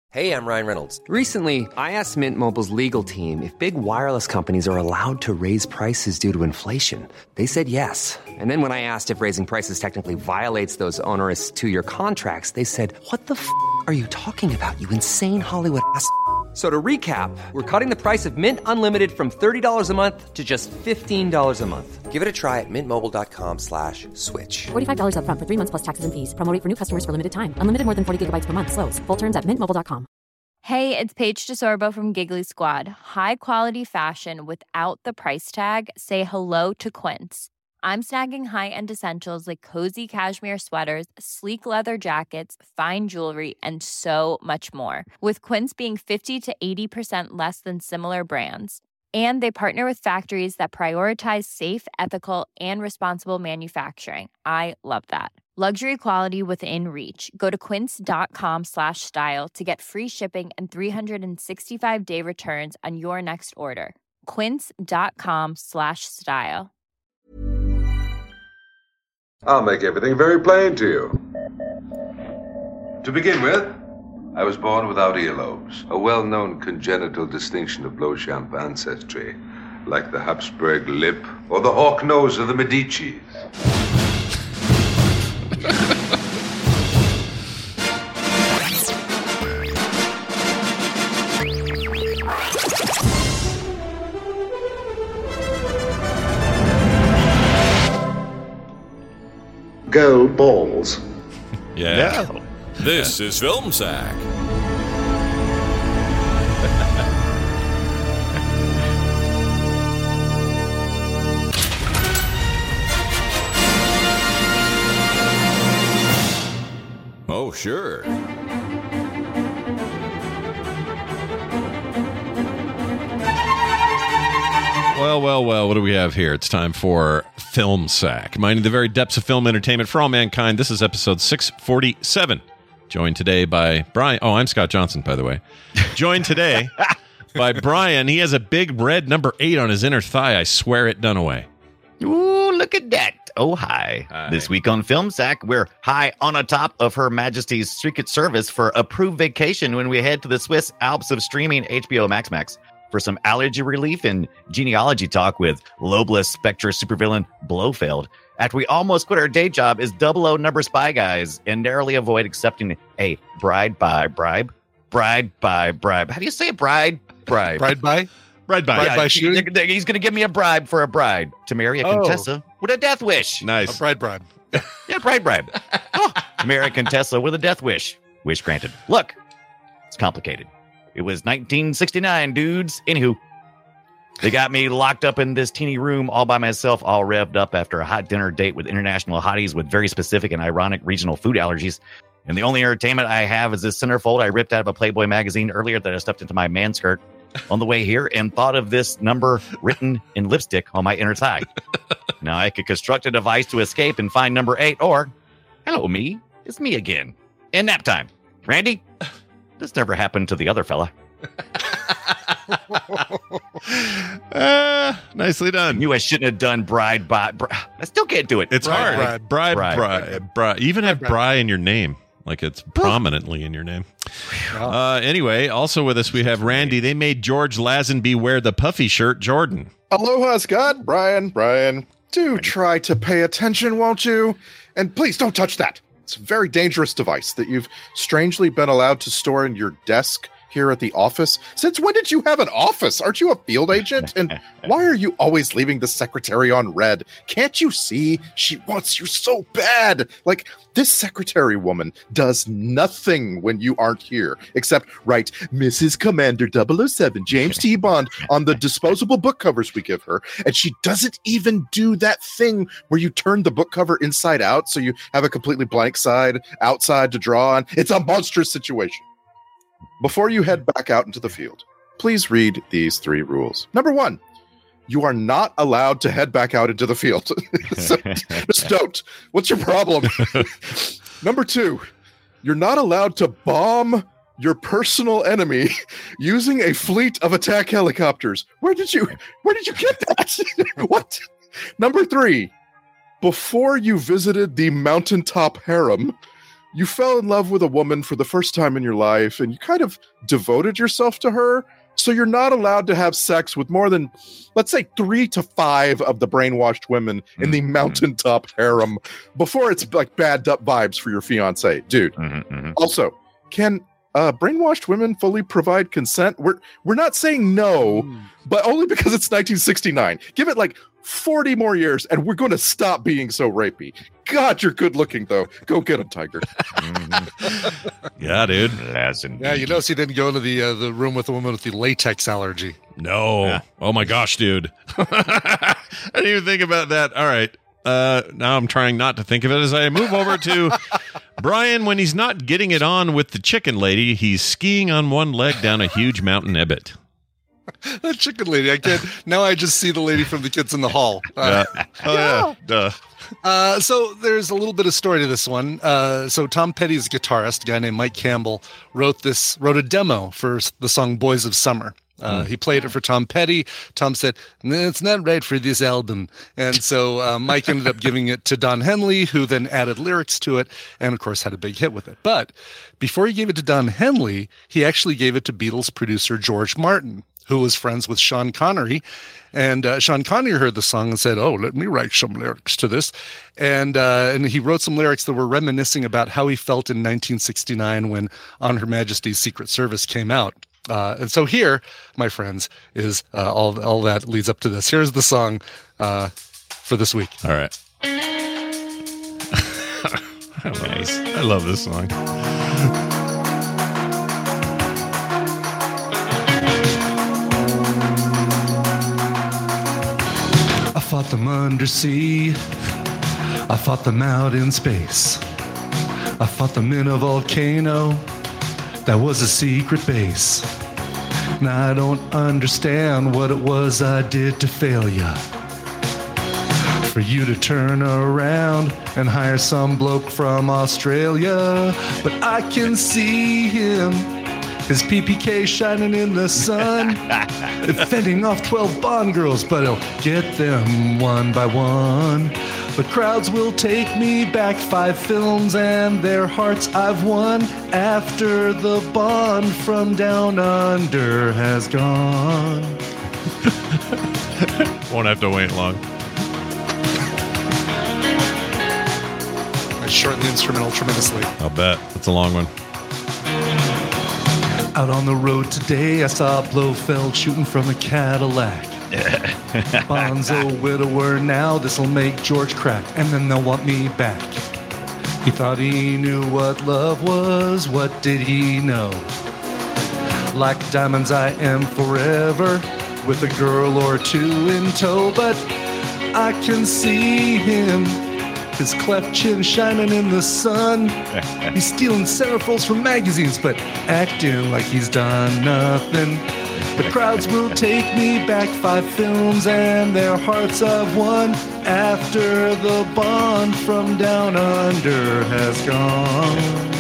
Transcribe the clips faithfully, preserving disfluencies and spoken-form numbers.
Hey, I'm Ryan Reynolds. Recently, I asked Mint Mobile's legal team if big wireless companies are allowed to raise prices due to inflation. They said yes. And then when I asked if raising prices technically violates those onerous two-year contracts, they said, what the f*** are you talking about, you insane Hollywood ass f- So to recap, we're cutting the price of Mint Unlimited from thirty dollars a month to just fifteen dollars a month. Give it a try at mintmobile.com slash switch. forty-five dollars up front for three months plus taxes and fees. Promo rate for new customers for limited time. Unlimited more than forty gigabytes per month. Slows full terms at mint mobile dot com. Hey, it's Paige DeSorbo from Giggly Squad. High quality fashion without the price tag. Say hello to Quince. I'm snagging high-end essentials like cozy cashmere sweaters, sleek leather jackets, fine jewelry, and so much more. With Quince being fifty to eighty percent less than similar brands. And they partner with factories that prioritize safe, ethical, and responsible manufacturing. I love that. Luxury quality within reach. Go to quince.com slash style to get free shipping and three sixty-five day returns on your next order. Quince.com slash style. I'll make everything very plain to you. To begin with, I was born without earlobes, a well-known congenital distinction of Beauchamp ancestry, like the Habsburg lip or the hawk nose of the Medicis. Go balls. Yeah. No. This is Film Sack. Oh, sure. Well, well, well, what do we have here? It's time for Film Sack, mining the very depths of film entertainment for all mankind. This is episode six forty-seven. Joined today by Brian. Oh, I'm Scott Johnson, by the way. Joined today by Brian. He has a big red number eight on his inner thigh. I swear it done away. Ooh, look at that. Oh, hi. Hi. This week on Film Sack, we're high on a top of Her Majesty's Secret Service for approved vacation when we head to the Swiss Alps of streaming H B O Max Max for some allergy relief and genealogy talk with lobeless Spectre supervillain Blofeld. After we almost quit our day job as double O number spy guys and narrowly avoid accepting a bride by bribe. Bride by bribe. How do you say it? Bride? Bribe. Bride by? Right by. Bride by he- shooting? He's going to give me a bribe for a bride to marry a Oh. Contessa with a death wish. Nice. A bride bribe. Yeah, bride bribe. Oh, marry a Contessa with a death wish. Wish granted. Look, it's complicated. It was nineteen sixty-nine, dudes. Anywho, they got me locked up in this teeny room all by myself, all revved up after a hot dinner date with international hotties with very specific and ironic regional food allergies. And the only entertainment I have is this centerfold I ripped out of a Playboy magazine earlier that I stuffed into my man skirt on the way here and thought of this number written in lipstick on my inner thigh. Now I could construct a device to escape and find number eight, or, hello, me, it's me again. In nap time. Randy, this never happened to the other fella. uh, nicely done. Knew I shouldn't have done bride by. Bri- I still can't do it. It's Bride, hard. bride. Bride, Bride. bride, bride. You even have Bride. Bry in your name. Like it's prominently in your name. Uh, anyway, also with us we have Randy. They made George Lazenby wear the puffy shirt Jordan. Aloha, Scott. Brian, Brian. Do try to pay attention, won't you? And please don't touch that. It's a very dangerous device that you've strangely been allowed to store in your desk here at the office. Since when did you have an office? Aren't you a field agent? And why are you always leaving the secretary on red? Can't you see she wants you so bad? Like, this secretary woman does nothing when you aren't here except write Missus Commander double oh seven James T. Bond on the disposable book covers we give her. And she doesn't even do that thing where you turn the book cover inside out so you have a completely blank side outside to draw on. It's a monstrous situation. Before you head back out into the field, please read these three rules. Number one, you are not allowed to head back out into the field. So, just don't. What's your problem? Number two, you're not allowed to bomb your personal enemy using a fleet of attack helicopters. Where did you where did you get that? What? Number three, before you visited the mountaintop harem, you fell in love with a woman for the first time in your life and you kind of devoted yourself to her. So you're not allowed to have sex with more than, let's say, three to five of the brainwashed women in the mountaintop harem before it's like bad up vibes for your fiance, dude. Mm-hmm, mm-hmm. Also, can uh, brainwashed women fully provide consent? We're we're not saying no, mm. but only because it's nineteen sixty-nine. Give it like forty more years, and we're going to stop being so rapey. God, you're good looking though. Go get him, Tiger. Yeah, dude. Yeah, you notice he didn't go into the uh, the room with the woman with the latex allergy. No. Yeah. Oh my gosh, dude. I didn't even think about that. All right. Uh, now I'm trying not to think of it as I move over to Brian. When he's not getting it on with the chicken lady, he's skiing on one leg down a huge mountain ebbit. That chicken lady, I can't. Now I just see the lady from the Kids in the Hall. Uh, yeah. Oh, yeah. Duh. Uh, so there's a little bit of story to this one. Uh, so Tom Petty's guitarist, a guy named Mike Campbell, wrote this, wrote a demo for the song Boys of Summer. Uh, mm. He played it for Tom Petty. Tom said, no, it's not right for this album. And so uh, Mike ended up giving it to Don Henley, who then added lyrics to it and, of course, had a big hit with it. But before he gave it to Don Henley, he actually gave it to Beatles producer George Martin, who was friends with Sean Connery. And uh, Sean Connery heard the song and said, oh, let me write some lyrics to this. And uh, and he wrote some lyrics that were reminiscing about how he felt in nineteen sixty-nine when On Her Majesty's Secret Service came out. Uh, and so here, my friends, is uh, all, all that leads up to this. Here's the song uh, for this week. All right. Nice. I love this song. I fought them undersea. I fought them out in space. I fought them in a volcano that was a secret base. Now I don't understand what it was I did to fail ya. For you to turn around and hire some bloke from Australia. But I can see him, his P P K shining in the sun, fending off twelve Bond girls, but he'll get them one by one. But crowds will take me back five films and their hearts I've won after the Bond from Down Under has gone. Won't have to wait long. I shortened the instrumental tremendously. I'll bet. It's a long one. Out on the road today, I saw Blofeld shooting from a Cadillac. Bond's a widower now, this'll make George crack, and then they'll want me back. He thought he knew what love was, what did he know? Like diamonds I am forever, with a girl or two in tow, but I can see him, his cleft chin shining in the sun. He's stealing centerfolds from magazines, but acting like he's done nothing. The crowds will take me back five films and their hearts I've won after the Bond from Down Under has gone.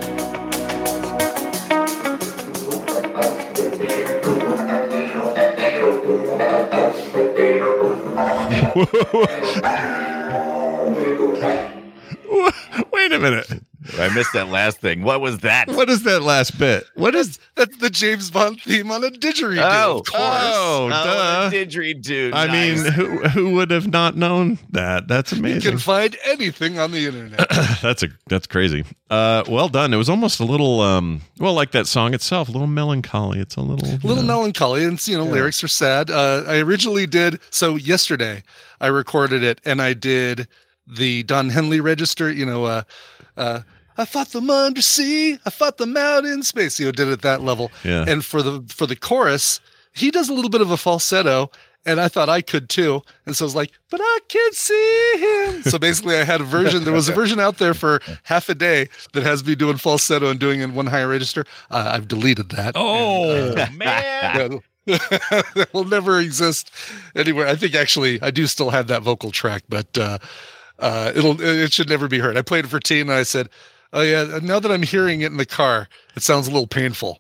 Wait a minute. I missed that last thing. What was that? What is that last bit? What is that's the James Bond theme on a didgeridoo? Oh, of course. Oh, oh duh. a didgeridoo. I nice. mean, who who would have not known that? That's amazing. You can find anything on the internet. that's a that's crazy. Uh, well done. It was almost a little um, well, like that song itself, a little melancholy. It's a little a little know. melancholy, and you know, yeah. lyrics are sad. Uh, I originally did so yesterday. I recorded it, and I did the Don Henley register. You know, uh, uh, I fought them undersea. I fought them out in space. You know, did it at that level. Yeah. And for the for the chorus, he does a little bit of a falsetto, and I thought I could too. And so I was like, but I can see him. So basically, I had a version. There was a version out there for half a day that has me doing falsetto and doing in one higher register. Uh, I've deleted that. Oh and, uh, man. That will never exist anywhere. I think actually I do still have that vocal track, but uh, uh, it'll it should never be heard. I played it for Teen, and I said, Oh yeah. Now that I'm hearing it in the car, it sounds a little painful.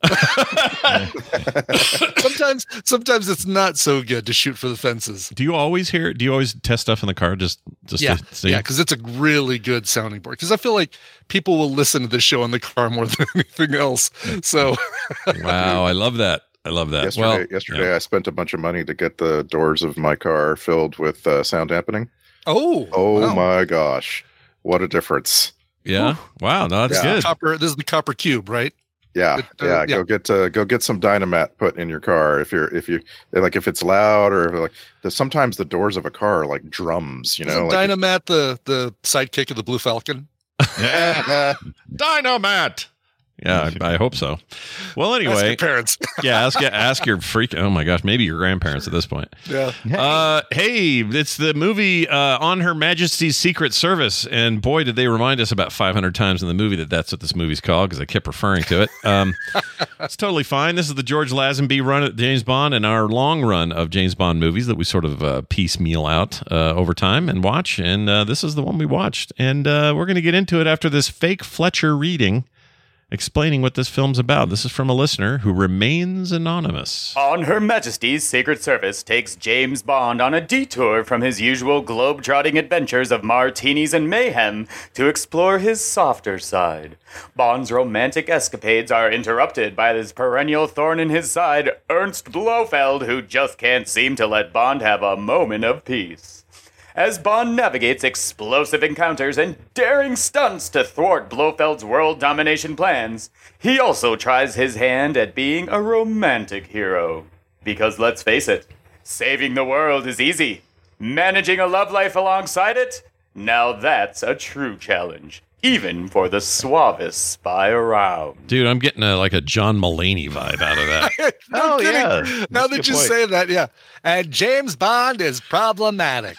sometimes, sometimes it's not so good to shoot for the fences. Do you always hear? Do you always test stuff in the car? Just, just Yeah, to see? yeah, because it's a really good sounding board. Because I feel like people will listen to this show in the car more than anything else. So, Wow, I love that. I love that. Yesterday, well, yesterday yeah. I spent a bunch of money to get the doors of my car filled with uh, sound dampening. oh, Oh wow. my gosh, what a difference! Yeah. Wow. No, that's Yeah. good. Copper. This is the copper cube, right? Yeah, It, uh, yeah. yeah. Go get uh, go get some Dynamat put in your car if you're if you like if it's loud or if, like the, sometimes the doors of a car are like drums. You know, Isn't like, Dynamat the the sidekick of the Blue Falcon? Dynamite. Yeah, I, I hope so. Well, Ask anyway, your parents. yeah, ask ask your freak. Oh my gosh, maybe your grandparents at this point. Yeah. Uh, hey, it's the movie uh, On Her Majesty's Secret Service, and boy, did they remind us about five hundred times in the movie that that's what this movie's called because I kept referring to it. Um, it's totally fine. This is the George Lazenby run at James Bond and our long run of James Bond movies that we sort of uh, piecemeal out uh, over time and watch, and uh, this is the one we watched, and uh, we're going to get into it after this fake Fletcher reading explaining what this film's about. This is from a listener who remains anonymous. On Her Majesty's Secret Service takes James Bond on a detour from his usual globe-trotting adventures of martinis and mayhem to explore his softer side. Bond's romantic escapades are interrupted by his perennial thorn in his side, Ernst Blofeld, who just can't seem to let Bond have a moment of peace. As Bond navigates explosive encounters and daring stunts to thwart Blofeld's world domination plans, he also tries his hand at being a romantic hero. Because let's face it, saving the world is easy. Managing a love life alongside it? Now that's a true challenge, even for the suavest spy around. Dude, I'm getting a, like a John Mulaney vibe out of that. No Oh, kidding. yeah. Now That's a that good you point. say that, yeah. And James Bond is problematic.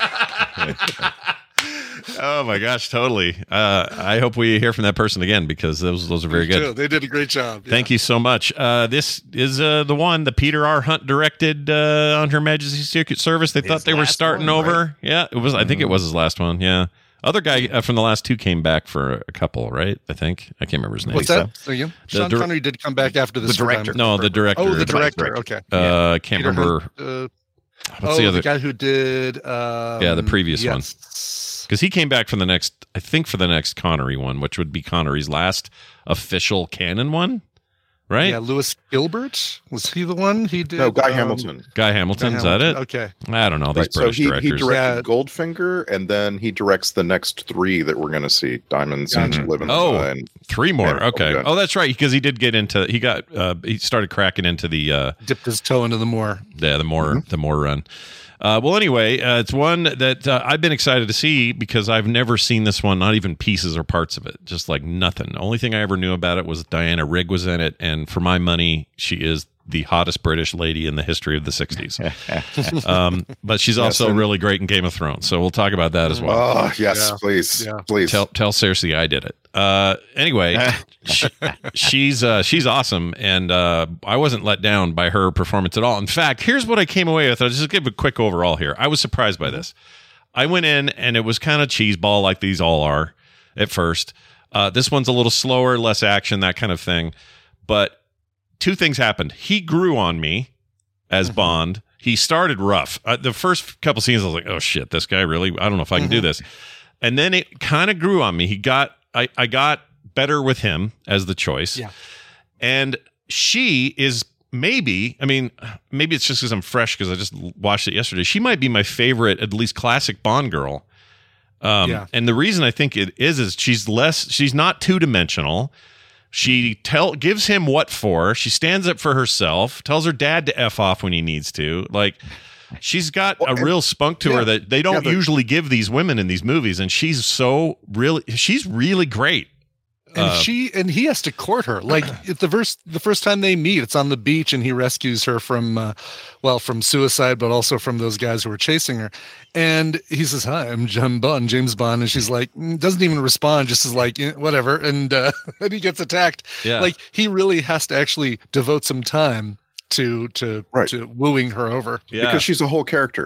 Oh my gosh, totally. Uh, I hope we hear from that person again because those those are very Too. good. They did a great job. Thank you so much. Uh, this is uh, the one the Peter R. Hunt directed uh, On Her Majesty's Secret Service. They thought His they were last starting one, over. right? Yeah, it was. I think it was his last one. Yeah. Other guy uh, from the last two came back for a couple, right? I think I can't remember his name. What's that? So you? The Sean dir- Connery did come back after this. The director. for- No, the director. Oh, the director. Director. Okay. Uh, I can't Peter remember. Hunt, uh, What's oh, the other? guy who did. Um, Yeah, the previous one. yes. Because he came back for the next, I think for the next Connery one, which would be Connery's last official canon one, right? Yeah, Lewis Gilbert, was he the one? He did. No, Guy um, Hamilton. Guy Hamilton, Guy is that it? Hamilton. Okay. I don't know. These Right, so British he, he directors. directed Yeah. Goldfinger, and then he directs the next three that we're going to see: Diamonds and Gotcha. Live and Oh. Die and Three more. Yeah, Okay. yeah. Oh, that's right. Because he did get into. He got. Uh, he started cracking into the. Uh, Dipped his toe into the moor. yeah, the more the more run. Uh, well, anyway, uh, it's one that uh, I've been excited to see because I've never seen this one, not even pieces or parts of it, just like nothing. The only thing I ever knew about it was Diana Rigg was in it, and for my money, she is the hottest British lady in the history of the sixties. um, but she's also and- really great in Game of Thrones, so we'll talk about that as well. Oh yes, Yeah. please, Yeah. please. Tell tell Cersei I did it. Uh, anyway, she, she's uh, she's awesome, and uh, I wasn't let down by her performance at all. In fact, here's what I came away with. I'll just give a quick overall here. I was surprised by this. I went in and it was kind of cheeseball like these all are at first. Uh, this one's a little slower, less action, that kind of thing. But two things happened. He grew on me as Bond. He started rough. Uh, the first couple scenes, I was like, oh shit, this guy really, I don't know if I can do this. And then it kind of grew on me. He got, I, I got better with him as the choice. Yeah. And she is maybe, I mean, maybe it's just because I'm fresh because I just watched it yesterday. She might be my favorite, at least classic Bond girl. Um, Yeah. And the reason I think it is, is she's less, she's not two dimensional. She tell gives him what for. She stands up for herself, tells her dad to F off when he needs to. Like, she's got a real spunk to yeah. her that they don't Yeah, but- usually give these women in these movies. And she's so really, she's really great. And Uh, she and he has to court her. Like at the first the first time they meet, it's on the beach, and he rescues her from, uh, well, from suicide, but also from those guys who were chasing her. And he says, "Hi, I'm John Bond, James Bond," and she's like, mm, doesn't even respond, just is like, eh, whatever. And uh, then he gets attacked. Yeah. Like he really has to actually devote some time to to Right. to wooing her over. Yeah. Because she's a whole character.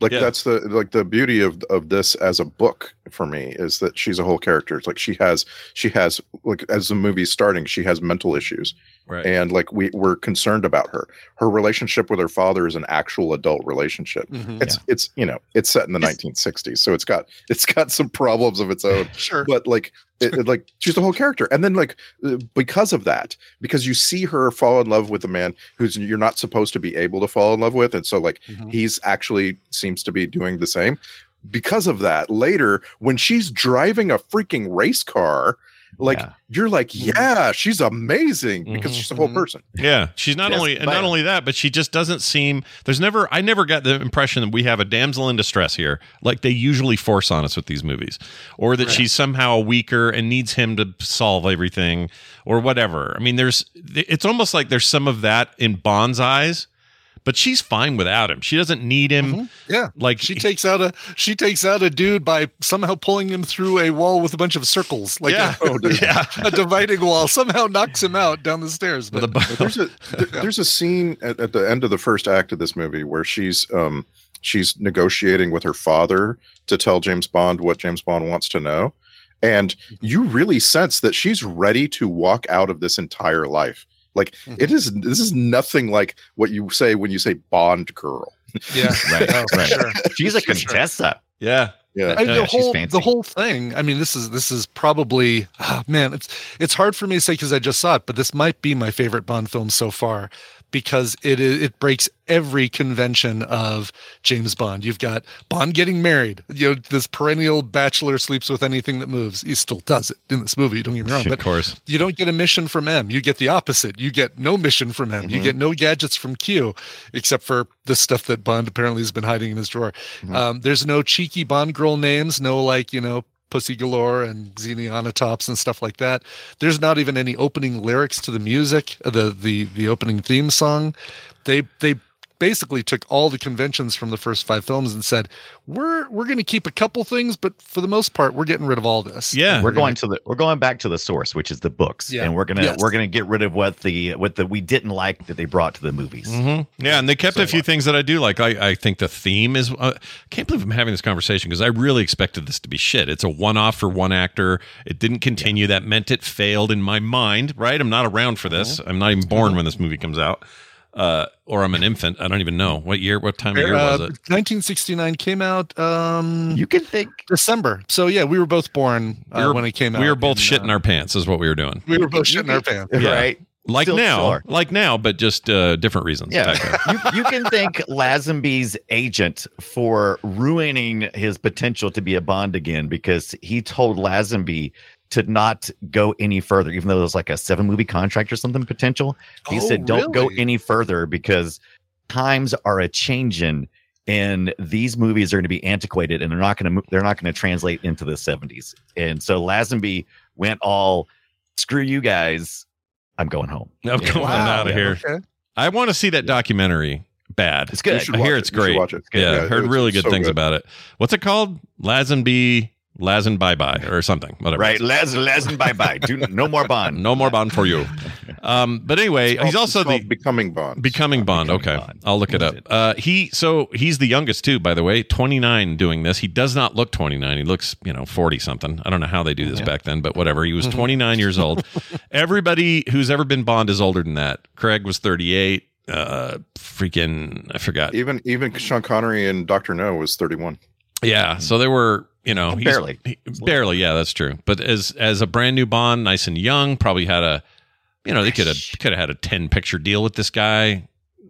Like Yeah. that's the like the beauty of of this as a book for me is that she's a whole character. It's like she has she has like as the movie's starting, she has mental issues. Right. And like we we're concerned about her. Her relationship with her father is an actual adult relationship. Mhm. It's it's you know, it's set in the nineteen sixties, so it's got it's got some problems of its own. Sure. But like it, it, like she's the whole character. And then like uh, because of that, because you see her fall in love with a man who's you're not supposed to be able to fall in love with, and so like Mhm. he's actually seems to be doing the same. Because of that, later when she's driving a freaking race car, like Yeah. you're like, yeah, she's amazing because Mhm. she's a whole Mhm. person. Yeah, she's not Yes, only and but- not only that, but she just doesn't seem. There's never. I never got the impression that we have a damsel in distress here, like they usually force on us with these movies, or that she's somehow weaker and needs him to solve everything, or whatever. I mean, there's. It's almost like there's some of that in Bond's eyes, but she's fine without him. She doesn't need him. Mhm. Yeah. Like She takes out a she takes out a dude by somehow pulling him through a wall with a bunch of circles, like Yeah. a, Oh, dude. yeah. a dividing wall. Somehow knocks him out down the stairs. But With a- There's a th- there's a scene at, at the end of the first act of this movie where she's um she's negotiating with her father to tell James Bond what James Bond wants to know, and you really sense that she's ready to walk out of this entire life. Like it is this is nothing like what you say when you say Bond girl. yeah, Right, no, for right. sure. She's a For sure. Contessa. yeah. Yeah. I mean, Yeah, the she's whole fancy. the whole thing. I mean, this is this is probably oh, man. It's it's hard for me to say because I just saw it, but this might be my favorite Bond film so far because it is it breaks every convention of James Bond. You've got Bond getting married. You know, this perennial bachelor sleeps with anything that moves. He still does it in this movie. Don't get me wrong, Of but course. you don't get a mission from M. You get the opposite. You get no mission from M. You get no gadgets from Q, except for the stuff that Bond apparently has been hiding in his drawer. Um, there's no cheeky Bond girl names, no like, you know, Pussy Galore and Xeniana Tops and stuff like that. There's not even any opening lyrics to the music, uh, the the the opening theme song. They they basically took all the conventions from the first five films and said, we're we're going to keep a couple things, but for the most part, we're getting rid of all this. Yeah. We're going to the we're going back to the source, which is the books, Yeah. and we're gonna Yes. we're gonna get rid of what the what the we didn't like that they brought to the movies. hmm Yeah, and they kept a few things that I do like. I, I think the theme is. Uh, I can't believe I'm having this conversation because I really expected this to be shit. It's a one-off for one actor. It didn't continue. That meant it failed in my mind. Right? I'm not around for this. I'm not even born when this movie comes out, uh, or I'm an infant. I don't even know what year, what time of year was Uh, it? nineteen sixty-nine came out um You can think December. So yeah, we were both born uh, We were- when it came out. We were both and, shitting uh, our pants, is what we were doing. We were both shitting our pants. Yeah. right. Like Still now, sure. like now, but just uh, different reasons. Yeah, back then. you, you can thank Lazenby's agent for ruining his potential to be a Bond again because he told Lazenby to not go any further, even though it was like a seven movie contract or something potential. He Oh, said, "Don't go really? any further because times are a changing, and these movies are going to be antiquated, and they're not going to they're not going to translate into the seventies." And so Lazenby went all, "Screw you guys, I'm going home." I'm going Wow. out of here. Okay. I want to see that documentary. Bad. It's good. I You should hear watch it's it. You should great. watch it. Yeah, Yeah, I heard it's- really it's good so things good. about it. What's it called? Lazenby, Lazen Bye Bye, or something. Whatever. Right, Laz, Lazen, bye bye. Do no more Bond. No more Bond for you. Um, but anyway, It's he's called- also it's called the Becoming Bond. Becoming Bond. Becoming Okay, Bond. I'll look it up. Uh, he so he's the youngest too, by the way, twenty-nine doing this. He does not look twenty-nine. He looks, you know, forty something. I don't know how they do this back then, but whatever. He was twenty-nine years old. Everybody who's ever been Bond is older than that. Craig was thirty-eight. Uh, freaking, I forgot. Even even Sean Connery and Doctor No was thirty-one. Yeah, so there were, you know, he's- Barely. he- barely. Yeah, that's true. But as as a brand new Bond, nice and young, probably had a, you know, they could have could have had a ten picture deal with this guy.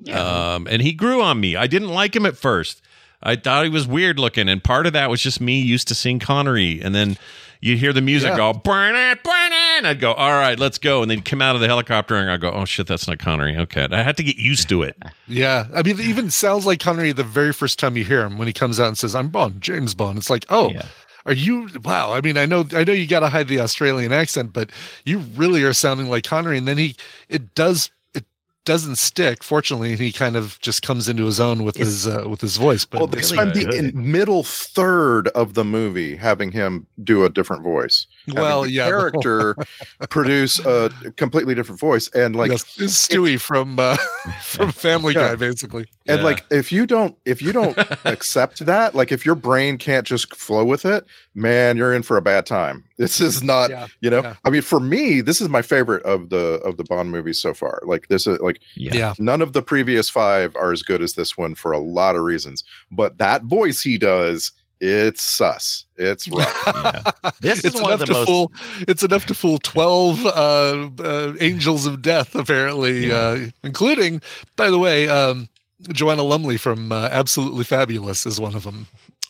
Um, and he grew on me. I didn't like him at first. I thought he was weird looking, and part of that was just me used to seeing Connery, and then you hear the music Yeah. go, burn it, burn it. And I'd go, all right, let's go. And then he'd come out of the helicopter, and I'd go, oh shit, that's not Connery. Okay, I had to get used to it. Yeah. I mean, it even sounds like Connery the very first time you hear him when he comes out and says, "I'm Bond, James Bond." It's like, oh, Yeah. are you? Wow. I mean, I know, I know you got to hide the Australian accent, but you really are sounding like Connery. And then he, it does, it doesn't stick. Fortunately, he kind of just comes into his own with his, uh, with his voice. But Well, they really spend the good. in middle third of the movie having him do a different voice. Having Well, the yeah, the whole- character produce a completely different voice, and like yes, it's Stewie from uh, from Family Yeah. Guy, basically. And Yeah. like, if you don't, if you don't accept that, like, if your brain can't just flow with it, man, you're in for a bad time. This is not, Yeah, you know. yeah. I mean, for me, this is my favorite of the of the Bond movies so far. Like, this is like, Yeah. Yeah. none of the previous five are as good as this one for a lot of reasons. But that voice he does, it's sus. It's rough. Yeah. This It's is one enough of the to most. fool. It's enough to fool twelve uh, uh, angels of death, apparently, uh, including, by the way, um, Joanna Lumley from uh, Absolutely Fabulous is one of them.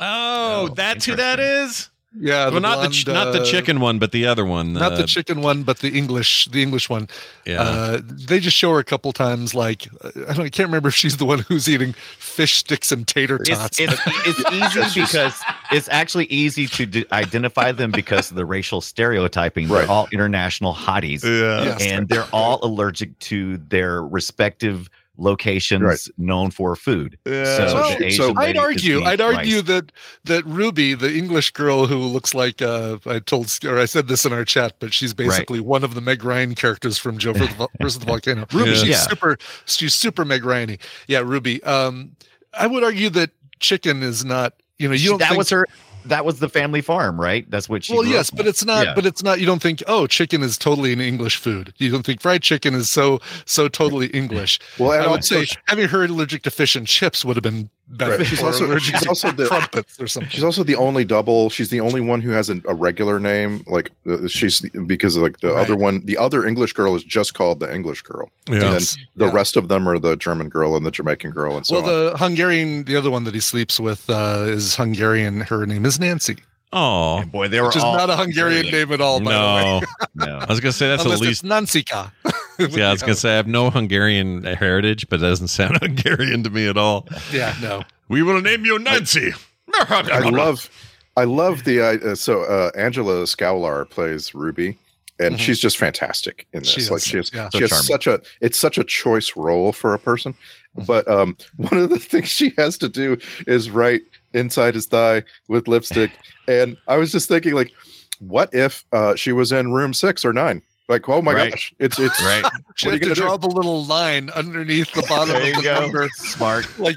Oh, Oh, that's who that is. Yeah, Well, not the ch- blonde, not the uh, chicken one, but the other one. not uh, the chicken one, but the English, the English one. Yeah. Uh, they just show her a couple times. Like uh, I don't, I can't remember if she's the one who's eating fish sticks and tater tots. It's, it's, it's easy because it's actually easy to d- identify them because of the racial stereotyping. Right. They're all international hotties, Yeah. Yes. and they're all allergic to their respective locations Right. known for food. Yeah. So, So- the Asian so- lady I'd is argue, being I'd argue twice. that that Ruby, the English girl who looks like uh, I told, or I said this in our chat, but she's basically one of the Meg Ryan characters from Joe versus the Vol- versus the Volcano. Ruby, Yeah. she's Yeah. super, she's super Meg Ryan-y. Yeah, Ruby. Um, I would argue that Chicken is not. You know, you don't. that think, was her. That was the family farm, right? That's what she. Well, grew yes, up but on. it's not. Yeah. But it's not. You don't think, oh, chicken is totally an English food. You don't think fried chicken is so so totally English. Well, and I would also, say having her allergic to fish and chips would have been better. Right. She's Or also- allergic she's to also the- crumpets or something. she's also the only double. She's the only one who has a, a regular name. Like, uh, she's because like the Right. other one, the other English girl is just called the English girl. Yeah. And then Yes. the Yeah. rest of them are the German girl and the Jamaican girl and so Well, on. the Hungarian, the other one that he sleeps with uh, is Hungarian. Her name is Nancy, Oh, And boy, they were which is all not a Hungarian name at all. By the way. no. No. I was gonna say that's Unless at least. it's Nansika. Yeah, I was gonna say I have no Hungarian heritage, but it doesn't sound Hungarian to me at all. Yeah, no. We will name you Nancy. I love, I love the uh, so uh, Angela Scowlar plays Ruby, and Mhm. she's just fantastic in this. She like is, she has, yeah. she So has charming. such a it's such a choice role for a person. Mm-hmm. But um, one of the things she has to do is write inside his thigh with lipstick, and I was just thinking, like, what if uh, she was in room six or nine? Like, oh my Right. gosh, it's it's Right. She What are had you to gonna draw the little line underneath the bottom There of you the go. number. Smart. Like,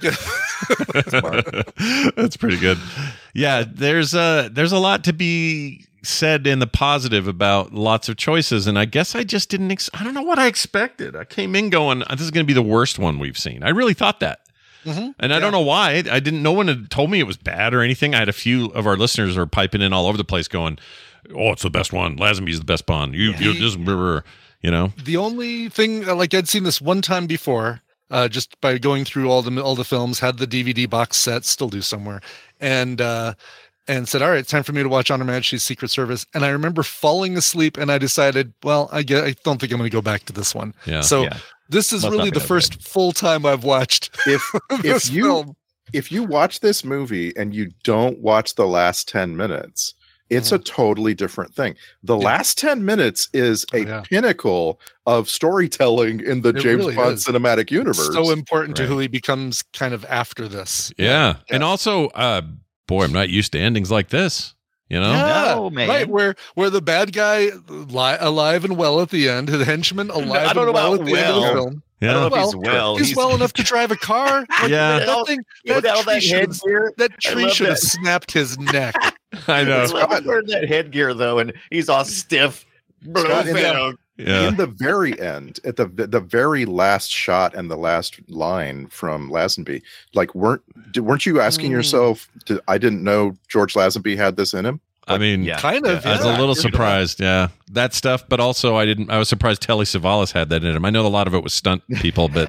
That's pretty good. Yeah, there's a there's a lot to be said in the positive about lots of choices, and I guess I just didn't. Ex- I don't know what I expected. I came in going, "This is going to be the worst one we've seen." I really thought that, Mhm. and I don't know why. I didn't. No one had told me it was bad or anything. I had a few of our listeners are piping in all over the place, going, "Oh, it's the best one. Lazenby's the best Bond." You, you just, you know. the only thing, uh, like I'd seen this one time before, uh, just by going through all the all the films, had the D V D box set, still do somewhere, and uh, and said, "All right, it's time for me to watch On Her Majesty's Secret Service." And I remember falling asleep, and I decided, well, I get, I don't think I'm going to go back to this one. Yeah. So Yeah. this is Must really not be the that first full time I've watched if this if you film. if you watch this movie and you don't watch the last ten minutes, it's a totally different thing. The Yeah. last ten minutes is a Oh, yeah. pinnacle of storytelling in the It James really Bond is. cinematic universe. So important to Right. who he becomes kind of after this. Yeah. Yeah. And also, uh, boy, I'm not used to endings like this. You know? Yeah, No, man. right. Where where the bad guy li- alive and well at the end, the henchman alive I don't and know well about at the end of the well. film. I don't know Yeah. if he's well. He's, well enough to drive a car. Like, Yeah. that thing. You know, That all tree that should have, headgear. that I tree love should have that. snapped his neck. I know. I love him wearing that headgear though, and he's all stiff. Scott, in, Blofeld. Yeah. in the very end, at the the very last shot and the last line from Lazenby, like weren't weren't you asking Mm. yourself? Did, I didn't know George Lazenby had this in him. I mean, Yeah. Kind of. I was a yeah. little surprised, yeah, that stuff. But also, I didn't. I was surprised Telly Savalas had that in him. I know a lot of it was stunt people, but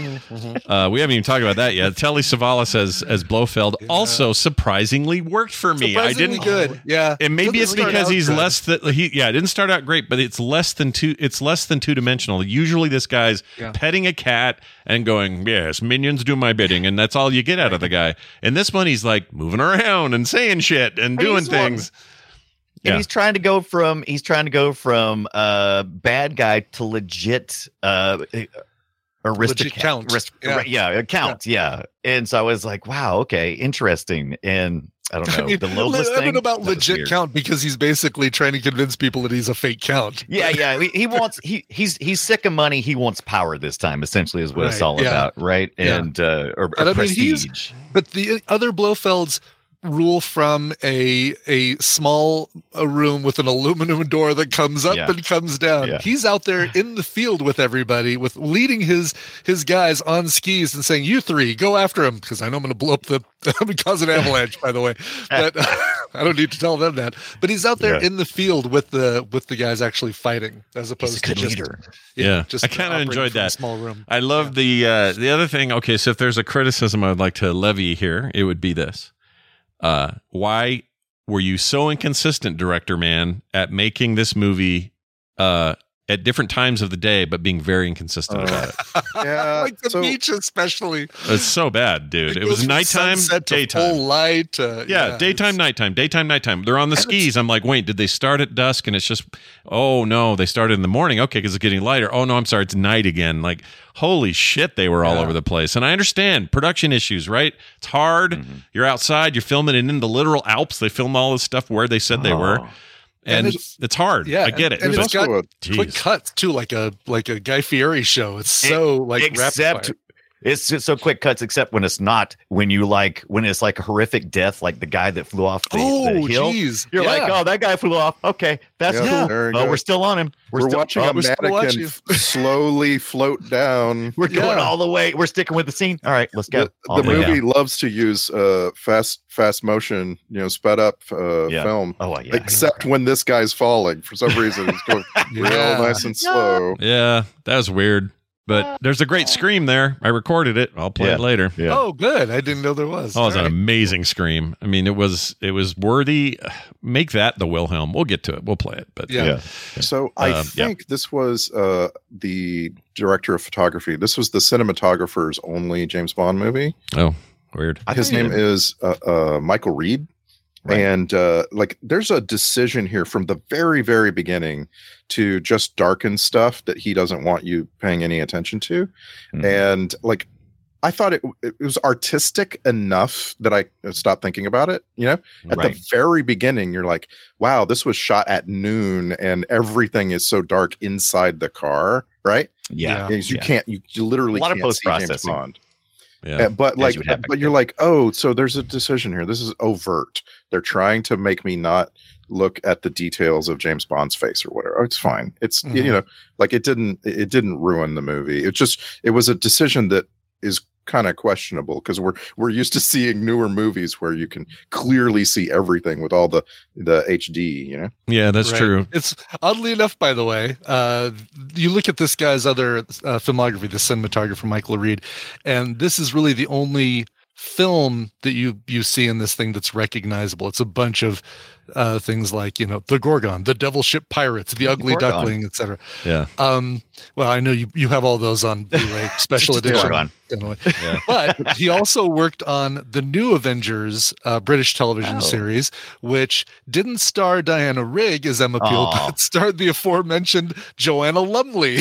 uh, we haven't even talked about that yet. Telly Savalas as as Blofeld also surprisingly worked for me. I Surprisingly didn't. good. Yeah. And maybe Doesn't it's start because out he's good. less than he. Yeah, it didn't start out great, but it's less than two. It's less than two dimensional. Usually, this guy's Yeah. petting a cat and going, "Yes, minions do my bidding," and that's all you get out of the guy. And this one, he's like moving around and saying shit and doing he's one- things. And Yeah. he's trying to go from he's trying to go from uh bad guy to legit uh aristocrat count. arist- Yeah. yeah, a count, yeah. And so I was like, wow, okay, interesting. And I don't know. I mean, the Lobeless I thing. don't know about That was legit weird. count because he's basically trying to convince people that he's a fake count. Yeah, yeah. He, he wants he he's he's sick of money. He wants power this time. Essentially, is what it's Right, all yeah. about, right? Yeah. And uh, or, or And I mean, he's- prestige. But the other Blofelds rule from a a small a room with an aluminum door that comes up Yeah. and comes down. Yeah. He's out there in the field with everybody, with leading his his guys on skis and saying, "You three, go after him," because I know I'm going to blow up the I'm going to cause an avalanche. By the way, but I don't need to tell them that. But he's out there Yeah. in the field with the with the guys actually fighting, as opposed He's a good to just leader. Yeah, just I kind of operating enjoyed from a that. small room. I love the uh, the other thing. Okay, so if there's a criticism I would like to levy here, it would be this: uh, why were you so inconsistent, director man, at making this movie uh, at different times of the day, but being very inconsistent Uh, about it? Yeah, like the so- beach, especially. It's so bad, dude. It, goes was from nighttime, sunset to daytime. full light. Uh, Yeah, daytime, it's- nighttime, daytime, nighttime. They're on the And skis. I'm like, wait, did they start at dusk? And it's just, oh no, they started in the morning. Okay, because it's getting lighter. Oh no, I'm sorry, it's night again. Like, holy shit, they were all Yeah. over the place. And I understand production issues, right? It's hard. Mm-hmm. You're outside. You're filming it in the literal Alps. They film all this stuff where they said they were, Oh. and, And it's, it's- hard. Yeah, I get it. And, and But- it's got also Jeez. quick cuts too, like a like a Guy Fieri show. It's so like rapid except fire. it's just so quick cuts, except when it's not. When you like when it's like a horrific death, like the guy that flew off the, the Oh, hill. geez. You're like, Yeah. oh, that guy flew off. Okay, that's Yeah, cool. there you Oh, go. we're still on him. We're, We're still, watching oh, a we're, still mannequin watching. f- slowly float down. we're going Yeah. all the way. We're sticking with the scene. All right, let's go. The, All the way movie down. loves to use uh, fast fast motion, you know, sped up uh, Yeah. film. Oh, yeah. Except when this guy's falling. For some reason, it's going Yeah. real nice and slow. yeah, that was weird. But there's a great scream there. I recorded it. I'll play Yeah. it later. Yeah. Oh, good. I didn't know there was. Oh, it was All an right. amazing scream. I mean, it was it was worthy. Make that the Wilhelm. We'll get to it. We'll play it. But Yeah. Yeah. So I Um, yeah. think this was uh, the director of photography. This was the cinematographer's only James Bond movie. oh, weird. I His thought you name did. is uh, uh, Michael Reed. Right. And uh, like, there's a decision here from the very, very beginning to just darken stuff that he doesn't want you paying any attention to. Mhm. And like, I thought it, it was artistic enough that I stopped thinking about it. You know, at Right. the very beginning, you're like, wow, this was shot at noon and everything is so dark inside the car, right? Yeah. Because you Yeah. can't, you, you literally A lot of can't see James post-processing. Bond. Yeah. Uh, but As like, you would have but back you're then. like, oh, so there's a decision here. This is overt. They're trying to make me not look at the details of James Bond's face or whatever. Oh, it's fine. It's Mhm. you know, like it didn't it didn't ruin the movie. It just it was a decision that is kind of questionable because we're we're used to seeing newer movies where you can clearly see everything with all the the H D. You know, Yeah, that's Right. true. It's oddly enough, by the way, uh, you look at this guy's other uh, filmography, the cinematographer Michael Reed, and this is really the only film that you you see in this thing that's recognizable. It's a bunch of uh, things like, you know, the Gorgon, the Devil Ship Pirates, the Ugly Gorgon. Duckling, et cetera. Yeah. Um, well, I know you you have all those on Blu-ray special Just a edition. Gorgon. Anyway. Yeah. But he also worked on the new Avengers uh, British television Oh. series, which didn't star Diana Rigg as Emma Peel, Oh. but starred the aforementioned Joanna Lumley.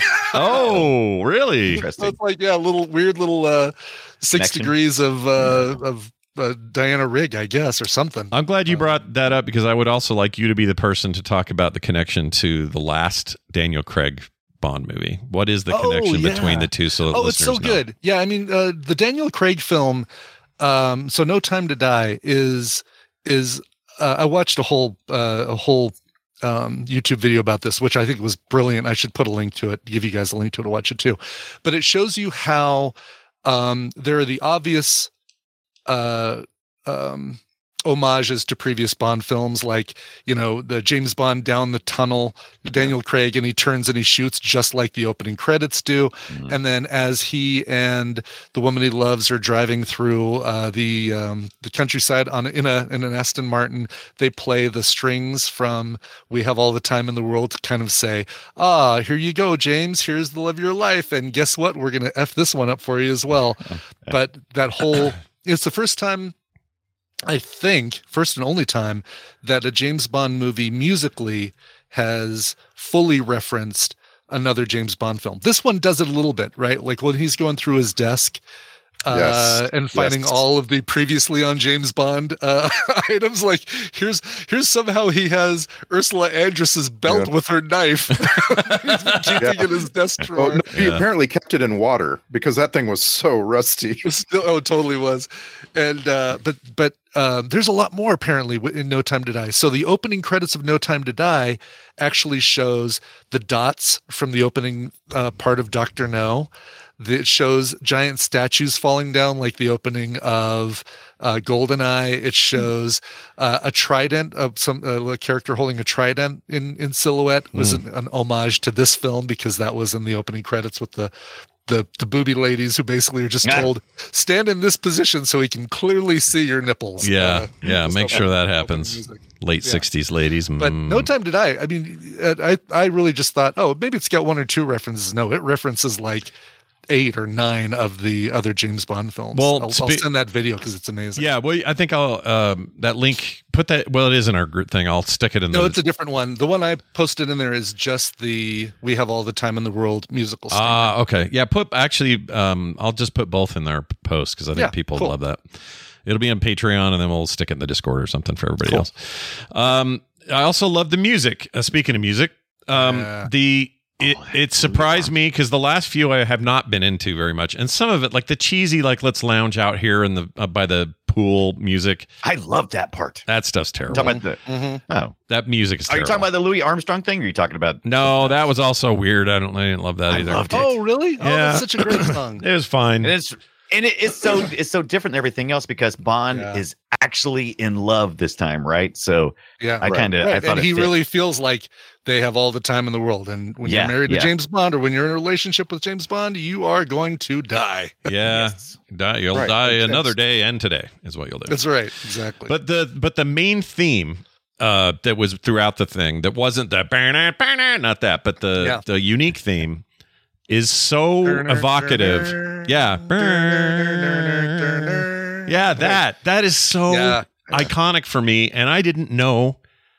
Oh, really? So Interesting. it's like, yeah, a little weird little uh, six Connection. degrees of uh, of uh, Diana Rigg, I guess, or something. I'm glad you Uh, brought that up because I would also like you to be the person to talk about the connection to the last Daniel Craig Bond movie. What is the Oh, connection yeah. between the two? So that Oh, it's so listeners know? good. Yeah, I mean, uh, the Daniel Craig film, um, so No Time to Die is is uh, I watched a whole uh, a whole um, YouTube video about this, which I think was brilliant. I should put a link to it, give you guys a link to it to watch it too. But it shows you how um, there are the obvious uh, um, homages to previous Bond films, like, you know, the James Bond down the tunnel, Daniel Craig, and he turns and he shoots just like the opening credits do. Mhm. And then as he and the woman he loves are driving through uh, the um, the countryside on in a in an Aston Martin, they play the strings from "We Have All the Time in the World" to kind of say, "Ah, here you go, James. Here's the love of your life, and guess what? We're gonna f this one up for you as well." But that whole it's the first time, I think, first and only time that a James Bond movie musically has fully referenced another James Bond film. This one does it a little bit, right? Like when he's going through his desk, Uh, Yes. and finding Yes. all of the previously on James Bond uh, items, like here's here's somehow he has Ursula Andress's belt Yeah. with her knife. He's been keeping Yeah. in his desk Oh, drawer. no, he Yeah. apparently kept it in water because that thing was so rusty. Still, oh, it totally was. And uh, but but um, there's a lot more apparently wi- in No Time to Die. So the opening credits of No Time to Die actually shows the dots from the opening uh, part of Doctor No. It shows giant statues falling down, like the opening of uh, GoldenEye. It shows uh, a trident of some uh, a character holding a trident in in silhouette. Was an, an homage to this film because that was in the opening credits with the the the booby ladies who basically are just Yeah. told stand in this position so he can clearly see your nipples. Yeah, Uh, yeah. just Make open- sure that open happens. music. Late Yeah. sixties, ladies. But Mm. No Time to Die. I mean, uh, I I really just thought, oh, maybe it's got one or two references. No, it references like eight or nine of the other James Bond films. Well, I'll, I'll spe- send that video because it's amazing. Yeah, well, I think I'll um, that link. Put that. Well, it is in our group thing. I'll stick it in. No, the, it's a different one. The one I posted in there is just the "We Have All the Time in the World" musical. sting. Ah, okay. Yeah, put actually. Um, I'll just put both in their post because I think Yeah, people cool. love that. It'll be on Patreon, and then we'll stick it in the Discord or something for everybody Cool. else. Um, I also love the music. Uh, speaking of music, um, Yeah. the it it surprised me because the last few I have not been into very much, and some of it, like the cheesy, like let's lounge out here in the uh, by the pool music. I love that part. That stuff's terrible. Talking about the, Mhm. oh, That music is are you terrible. talking about the Louis Armstrong thing? Or are you talking about? No, that was also weird. I don't. I didn't love that I either. loved it. Oh, really? Oh, Yeah. that's such a great song. It was fine. And it's and it, it's so it's so different than everything else because Bond Yeah. is actually in love this time, right? So Yeah, I kind of I Right, thought and it he fit. really feels like they have all the time in the world. And when Yeah, you're married yeah. to James Bond, or when you're in a relationship with James Bond, you are going to die. Yeah, Yes. die, you'll Right, die makes another sense. day and today is what you'll do. That's right, exactly. But the but the main theme uh, that was throughout the thing that wasn't the "Ba-na, ba-na," not that, but the Yeah. the unique theme is so evocative. Yeah, yeah, that that is so Yeah. iconic for me, and I didn't know.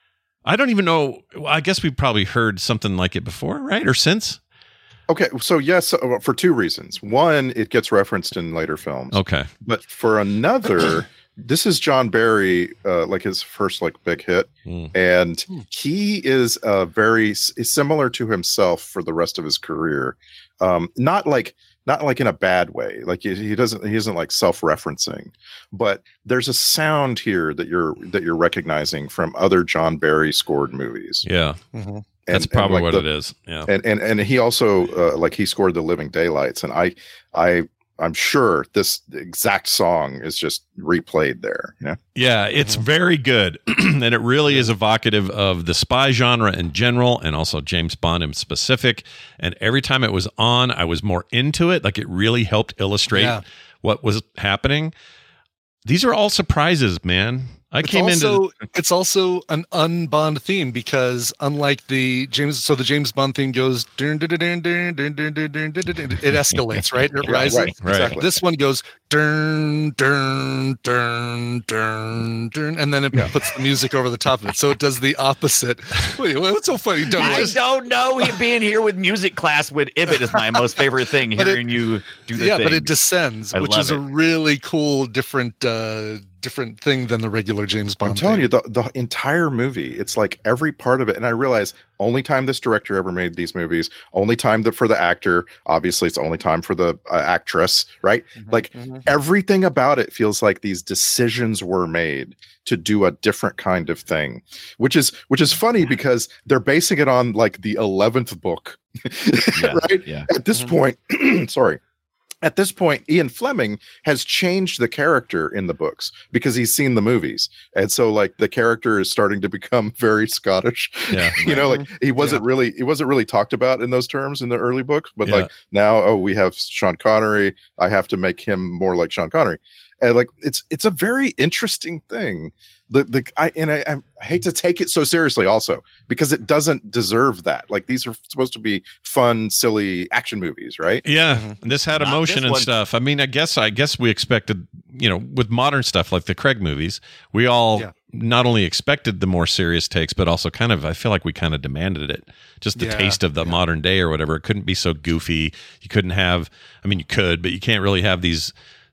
I don't even know. well, I guess we probably heard something like it before, right, or since. Okay, so yes, uh, for two reasons. One, it gets referenced in later films. Okay, But for another, this is John Barry, uh, like his first like big hit, Mm. and he is uh, very s- is similar to himself for the rest of his career. Um, not like not like in a bad way. Like he, he doesn't he isn't like self-referencing, but there's a sound here that you're that you're recognizing from other John Barry scored movies. yeah, Mhm. that's And- and, probably like, what the- it is. Yeah. and and and he also uh, like he scored the Living Daylights, and I I I'm sure this exact song is just replayed there. Yeah, Yeah, it's very good. And it really is evocative of the spy genre in general and also James Bond in specific. And every time it was on, I was more into it. Like it really helped illustrate Yeah. what was happening. These are all surprises, man. I It's came also, into it's also an un-Bond theme because unlike the James, so the James Bond theme goes dun, dun, dun, dun, dun, dun, dun, dun, dun, dun, dun, it escalates, right? It Yeah, rises. right, Right. exactly. This one goes dun, dun, dun, dun, dun, and then it puts the music over the top of it. So it does the opposite. Wait, what's so funny? Don't I don't know. He being here with music class with Ibit is my most favorite thing. But it- Hearing you do the yeah, thing. but it descends, I which love is a it. really cool, different, uh, different thing than the regular James Bond. I'm telling theme. you, the the entire movie, it's like every part of it. And I realize only time this director ever made these movies, only time that for the actor, obviously it's the only time for the uh, actress, right? Like everything about it feels like these decisions were made to do a different kind of thing, which is which is funny because they're basing it on like the eleventh book, Yeah, right? yeah. At this point, sorry. At this point, Ian Fleming has changed the character in the books because he's seen the movies. And so like the character is starting to become very Scottish. Yeah. you know, like he wasn't really he wasn't really talked about in those terms in the early books, but Yeah. like now, oh, we have Sean Connery. I have to make him more like Sean Connery. And like it's it's a very interesting thing. The the I and I, I hate to take it so seriously also because it doesn't deserve that. Like these are supposed to be fun, silly action movies, right? Yeah, and this had Not emotion this and one. stuff. I mean, I guess I guess we expected, you know, with modern stuff like the Craig movies, we all Yeah. not only expected the more serious takes, but also kind of I feel like we kind of demanded it. Just the Yeah, taste of the modern day or whatever. It couldn't be so goofy. You couldn't have. I mean, you could, but you can't really have these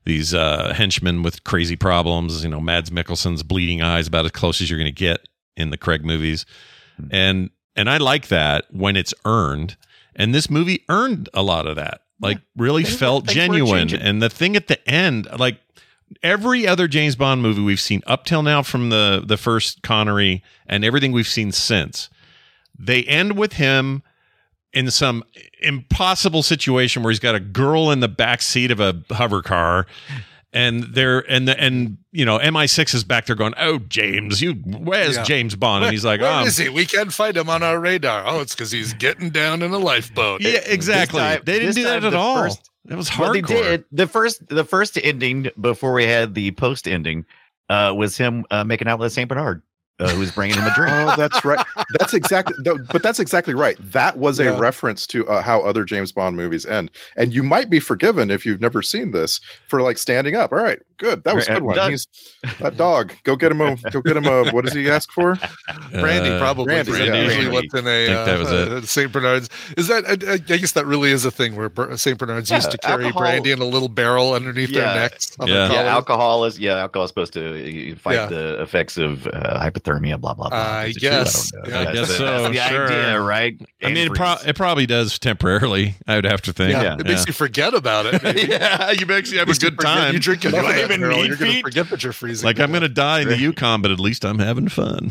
these uh, henchmen with crazy problems. You know, Mads Mikkelsen's bleeding eyes, about as close as you're going to get in the Craig movies, and and I like that when it's earned. And this movie earned a lot of that. Like, yeah. really Thanks felt genuine. And the thing at the end, like every other James Bond movie we've seen up till now, from the the first Connery and everything we've seen since, they end with him in some impossible situation where he's got a girl in the back seat of a hover car, and they're and the and you know M I six is back there going, "Oh, James, you where's yeah. James Bond?" And he's like, "Where um, is he? We can't find him on our radar." Oh, it's because he's getting down in a lifeboat. Yeah, exactly. Time, they didn't do that at all. First, it was hardcore. Well, they did the first the first ending before we had the post ending uh, was him uh, making out with Saint Bernard. Uh, who's bringing him a drink? Oh, that's right. That's exactly. But that's exactly right. That was a yeah. reference to uh, how other James Bond movies end. And you might be forgiven if you've never seen this for like standing up. All right, good. That was a good one. He's that dog. Go get him a. Go get him a. What does he ask for? Brandy, uh, probably. Brandy, Brandy, yeah. usually what's in a uh, that was it. uh, Saint Bernard's. Is that? I, I guess that really is a thing where Saint Bernard's yeah, used to carry alcohol. brandy in a little barrel underneath yeah. their necks. On Yeah. yeah, alcohol is yeah, alcohol is supposed to fight yeah. the effects of uh, hypothermia. Blah blah blah. I guess. I, I guess the, so. That's the sure. idea, right? I mean, it, pro- it probably does temporarily. I would have to think. Yeah, yeah. it makes yeah. you forget about it. yeah, you actually have a good time. You drink enough of that, even Harold, meat you're going to feet? forget that you're freezing. Like, I'm going to die in the Yukon, but at least I'm having fun.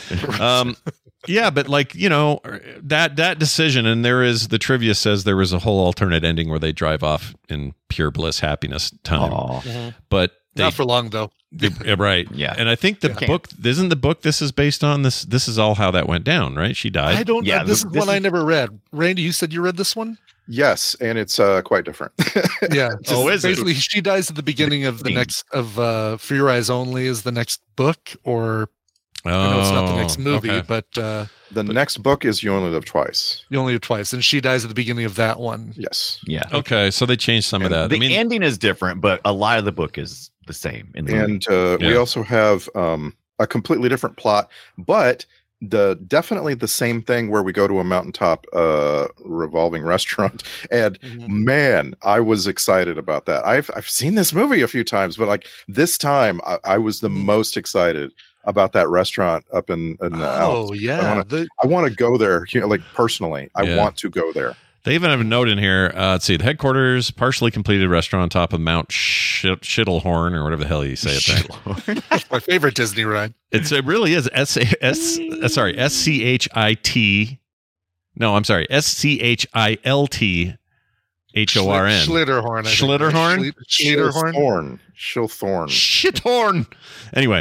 Um, yeah, but like, you know, that that decision, and there is, the trivia says there was a whole alternate ending where they drive off in pure bliss, happiness time. Mm-hmm. But they, not for long though. Yeah, right. Yeah. And I think the yeah. book, isn't the book this is based on, this This is all how that went down, right? She died. I don't yeah, know. This the, is this one is, I never read. Randy, you said you read this one? Yes, and it's uh, quite different. Yeah. Oh, is basically, it? she dies at the beginning of the next of uh, For Your Eyes Only is the next book, or Oh, I know it's not the next movie, okay. but uh, the but, next book is You Only Live Twice. You Only Live Twice, and she dies at the beginning of that one. Yes. Yeah. Okay, so they changed some and of that. The I mean, ending is different, but a lot of the book is the same. In the and uh, yeah. we also have um, a completely different plot, but the definitely the same thing where we go to a mountaintop uh, revolving restaurant. And mm-hmm. man, I was excited about that. I've I've seen this movie a few times, but like this time, I, I was the most excited about that restaurant up in, in the oh Alps. yeah, I want to go there, you know, like personally. I Yeah. want to go there. they even have a note in here. Uh, let's see, the headquarters, partially completed restaurant on top of Mount Sh- Schittelhorn, or whatever the hell you say it there. That's my favorite Disney ride. It's it really is S S uh, sorry S C H I T. No, I'm sorry S C H I L T H O R N. Schlitterhorn. I think. Schlitterhorn. Schlitterhorn. Schilthorn. Schilthorn. Shithorn. Anyway,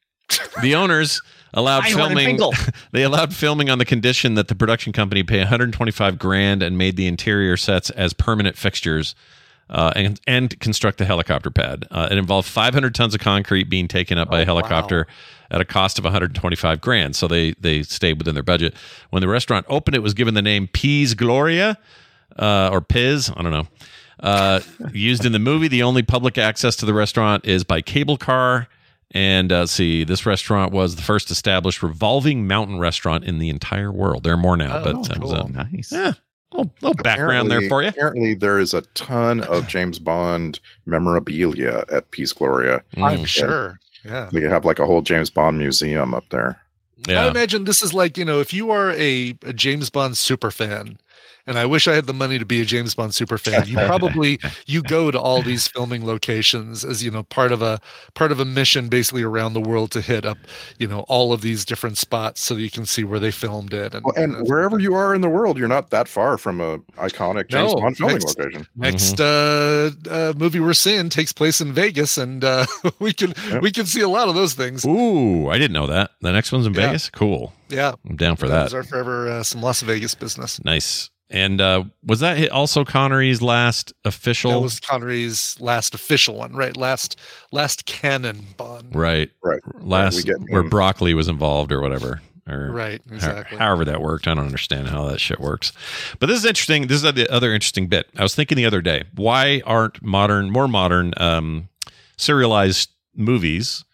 the owners allowed filming. They allowed filming on the condition that the production company pay one hundred twenty-five grand and made the interior sets as permanent fixtures, uh, and and construct the helicopter pad. Uh, it involved five hundred tons of concrete being taken up by Oh, a helicopter wow. at a cost of one hundred twenty-five grand. So they they stayed within their budget. When the restaurant opened, it was given the name Piz Gloria, uh, or Piz. I don't know. Uh, used in the movie, the only public access to the restaurant is by cable car. And uh, see, this restaurant was the first established revolving mountain restaurant in the entire world. There are more now, Oh, but that was cool. a Nice. yeah, little, little background there for you. Apparently, there is a ton of James Bond memorabilia at Piz Gloria. I'm Mm. sure. Yeah. We have like a whole James Bond museum up there. I Yeah, imagine this is like, you know, if you are a, a James Bond super fan, and I wish I had the money to be a James Bond super fan, you probably you go to all these filming locations as, you know, part of a part of a mission basically around the world to hit up, you know, all of these different spots so that you can see where they filmed it. And, Well, and wherever you are in the world, you're not that far from a iconic James No, Bond filming next- location. next uh, uh, movie we're seeing takes place in Vegas, and uh, we can Yep. we can see a lot of those things. ooh, I didn't know that. The next one's in Yeah. Vegas. Cool, Yeah, I'm down for that that. was our forever uh, some Las Vegas business. Nice. And uh, was that hit also Connery's last official? That was Connery's last official one, right? Last last canon Bond. right, Right. last we get where him. Broccoli was involved or whatever. Or Right, ho- exactly. however that worked. I don't understand how that shit works. But this is interesting. This is the other interesting bit. I was thinking the other day, why aren't modern, more modern um, serialized movies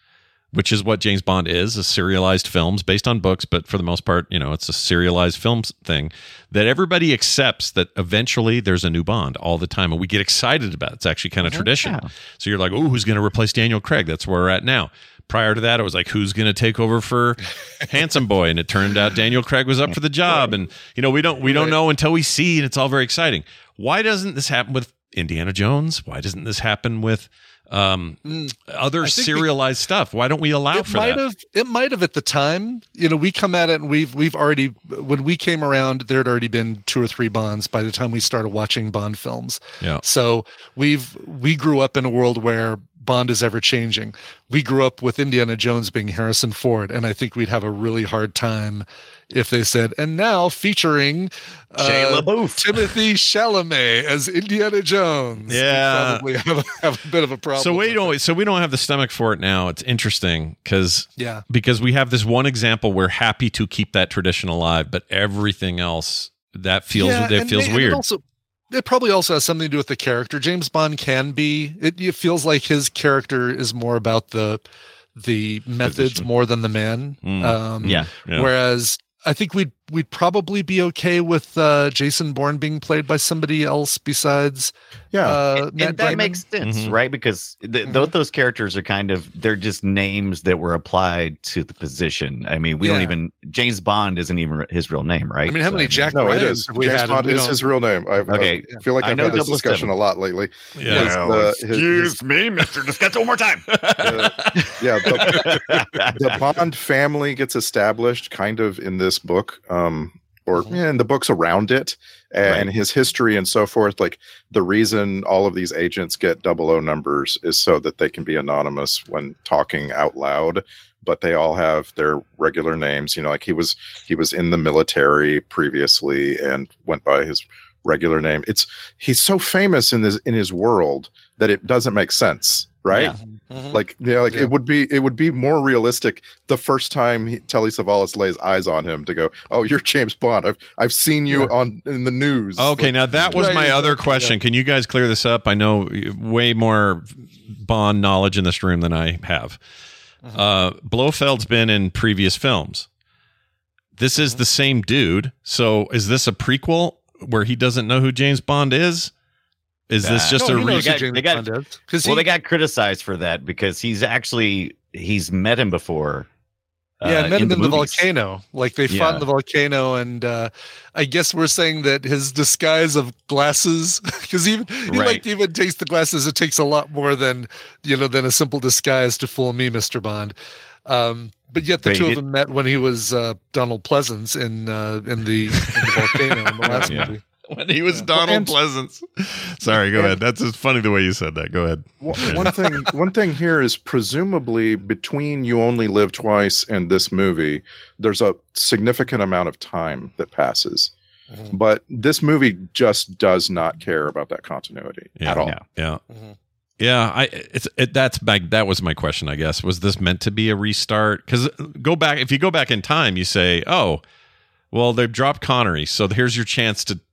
which is what James Bond is, a serialized films based on books, but for the most part, you know, it's a serialized films thing that everybody accepts that eventually there's a new Bond all the time, and we get excited about it. It's actually kind of tradition. Yeah. So you're like, oh, who's going to replace Daniel Craig? That's where we're at now. Prior to that, it was like, who's going to take over for Handsome Boy? And it turned out Daniel Craig was up for the job. And, you know, we don't we don't know until we see, and it's all very exciting. Why doesn't this happen with Indiana Jones? Why doesn't this happen with um, other serialized we, stuff? Why don't we allow it for might that? Have, it might have at the time. You know, we come at it and we've we've already, when we came around, there had already been two or three Bonds by the time we started watching Bond films. Yeah. So we've we grew up in a world where Bond is ever changing. We grew up with Indiana Jones being Harrison Ford, and I think we'd have a really hard time if they said, and now featuring uh, Shia LaBeouf. Timothy Chalamet as Indiana Jones. Yeah. We'd probably have a, have a bit of a problem. So we don't. So we don't have the stomach for it now. It's interesting because yeah, because we have this one example. We're happy to keep that tradition alive, but everything else that feels yeah, that feels and weird. It, also, it probably also has something to do with the character. James Bond can be. It, it feels like his character is more about the the methods Position. more than the man. Mm. Um, Yeah. Yeah. Whereas I think we'd we'd probably be okay with uh, Jason Bourne being played by somebody else besides. Yeah, uh, and, Matt and that Damon. makes sense, Mhm. right? Because th- Mhm. those those characters are kind of they're just names that were applied to the position. I mean, we don't Yeah. even James Bond isn't even his real name, right? I mean, how So, many Jack No, it Ryans is. have we James had? Bond We is don't- his real name. I've, Okay. I feel like I I've know had this double oh discussion seven. a lot lately. Yeah. His, uh, his- his- me, Mister Discuss it one more time. uh, yeah, the, the Bond family gets established kind of in this book, um, or yeah, in the books around it, and Right. his history and so forth. Like the reason all of these agents get double O numbers is so that they can be anonymous when talking out loud. But they all have their regular names. You know, like he was he was in the military previously and went by his regular name. It's he's so famous in this in his world that it doesn't make sense, right? Yeah. Mhm. Like, you know, like Yeah. it would be it would be more realistic the first time he, Telly Savalas lays eyes on him to go, "Oh, you're James Bond. I've I've seen you Yeah. on in the news." Okay, Like, now that was Right, my other exactly, question. yeah. Can you guys clear this up? I know way more Bond knowledge in this room than I have. Mhm. Uh, Blofeld's been in previous films. This is the same dude. So is this a prequel where he doesn't know who James Bond is? Is this Uh, just No, a he re- knows who got- James they got- Bond is. 'Cause Well, he- they got criticized for that because he's actually he's met him before. Yeah, uh, I met him in the, movies. volcano. Like they fought Yeah. in the volcano, and uh, I guess we're saying that his disguise of glasses, because even he Right. like even takes the glasses. It takes a lot more than you know than a simple disguise to fool me, Mister Bond. Um, but yet the But he two of did- them met when he was uh, Donald Pleasance in uh, in the in the volcano in the last Yeah. movie. when he was Yeah. Donald And- Pleasance? Sorry, go and- ahead. That's just funny the way you said that. Go ahead. One one thing, one thing here is presumably between You Only Live Twice and this movie, there's a significant amount of time that passes. Mhm. But this movie just does not care about that continuity Yeah. at all. Yeah. Yeah. Mhm. Yeah, I it's it, that's my, that was my question, I guess. Was this meant to be a restart? Because go back, if you go back in time, you say, oh, well, they've dropped Connery, so here's your chance to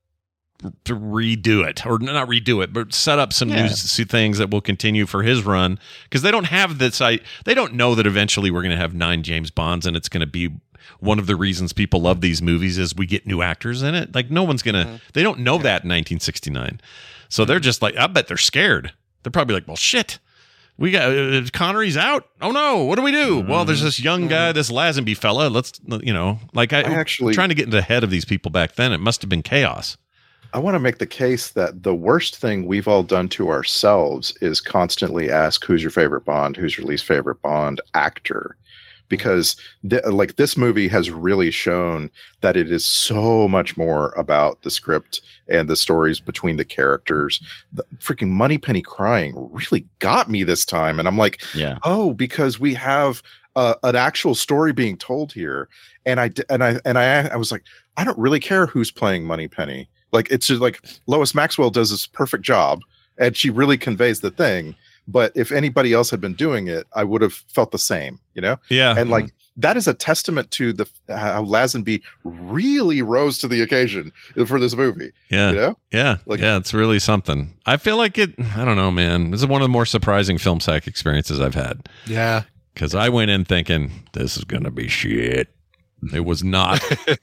to redo it, or not redo it, but set up some Yeah. new s- things that will continue for his run. Because they don't have this, I they don't know that eventually we're going to have nine James Bonds, and it's going to be one of the reasons people love these movies is we get new actors in it. Like no one's gonna, Mhm. they don't know that in nineteen sixty-nine, so they're just like, I bet they're scared. They're probably like, well, shit. We got uh, Connery's out. Oh no! What do we do? Well, there's this young guy, this Lazenby fella. Let's, you know, like I, I actually- trying to get into the head of these people back then. It must have been chaos. I want to make the case that the worst thing we've all done to ourselves is constantly ask who's your favorite Bond, who's your least favorite Bond actor, because th- like this movie has really shown that it is so much more about the script and the stories between the characters. The freaking Moneypenny crying really got me this time, and I'm like, Yeah. oh, because we have uh, an actual story being told here, and I d- and I and I I was like, I don't really care who's playing Moneypenny. Like it's just like Lois Maxwell does this perfect job, and she really conveys the thing. But if anybody else had been doing it, I would have felt the same, you know. Yeah, And like that is a testament to the how Lazenby really rose to the occasion for this movie. yeah, You know, yeah, Like- yeah. It's really something. I feel like it. I don't know, man. This is one of the more surprising film sack experiences I've had. Yeah. because I went in thinking this is gonna be shit. It was not.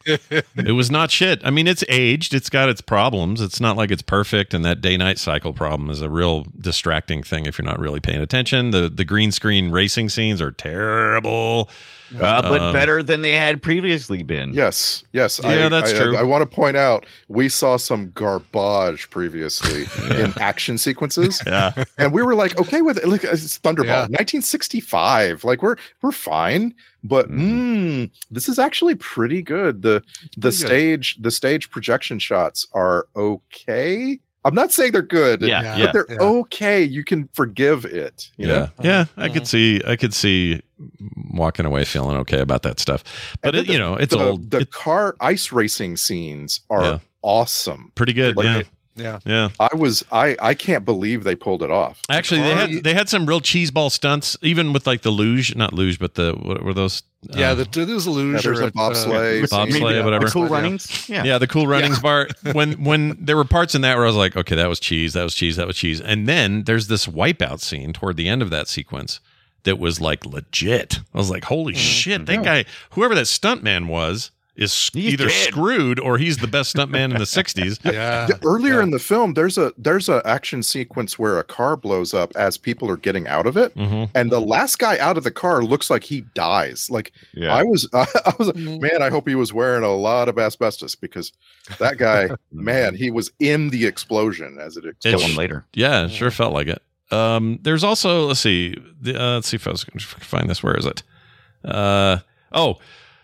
It was not shit. I mean, it's aged. It's got its problems. It's not like it's perfect. And that day-night cycle problem is a real distracting thing if you're not really paying attention. The the green screen racing scenes are terrible. Uh, but Um, better than they had previously been. Yes, yes. Yeah, I, that's I, true. I, I want to point out we saw some garbage previously in action sequences, Yeah. and we were like, okay with it. Look, it's Thunderball, Yeah. nineteen sixty-five. Like we're we're fine, but Mm-hmm. mm, this is actually pretty good. The the pretty good. stage the stage projection shots are okay. I'm not saying they're good, Yeah, Yeah. yeah. but they're Yeah. okay. You can forgive it. You Yeah. know? Yeah. I could see. I could see walking away feeling okay about that stuff. But And it, then you the- know, it's the, old. The It's car ice racing scenes are Yeah. awesome. pretty good. Like, Yeah. Yeah. Yeah. I was I I can't believe they pulled it off. Actually, they car- had they had some real cheeseball stunts, even with like the luge, not luge, but the what were those? Yeah, uh, the, there's a luge Yeah, there's or a bobsleigh uh, scene. bobsleigh, Yeah. whatever. The cool Yeah. runnings. Yeah. Yeah, the cool runnings bar. When when there were parts in that where I was like, okay, that was cheese, that was cheese, that was cheese, and then there's this wipeout scene toward the end of that sequence that was like legit. I was like, holy shit, that guy, whoever that stuntman was, is He's either dead. screwed or he's the best stuntman in the sixties. Yeah. Yeah, earlier yeah. in the film, there's a there's a action sequence where a car blows up as people are getting out of it, Mhm. and the last guy out of the car looks like he dies. Like Yeah. I was, I was, Mhm. man, I hope he was wearing a lot of asbestos because that guy, man, he was in the explosion as it Kill exploded. him later. Yeah, it sure felt like it. Um, there's also let's see, the, uh, let's see if I was going to find this. Where is it? Uh, oh,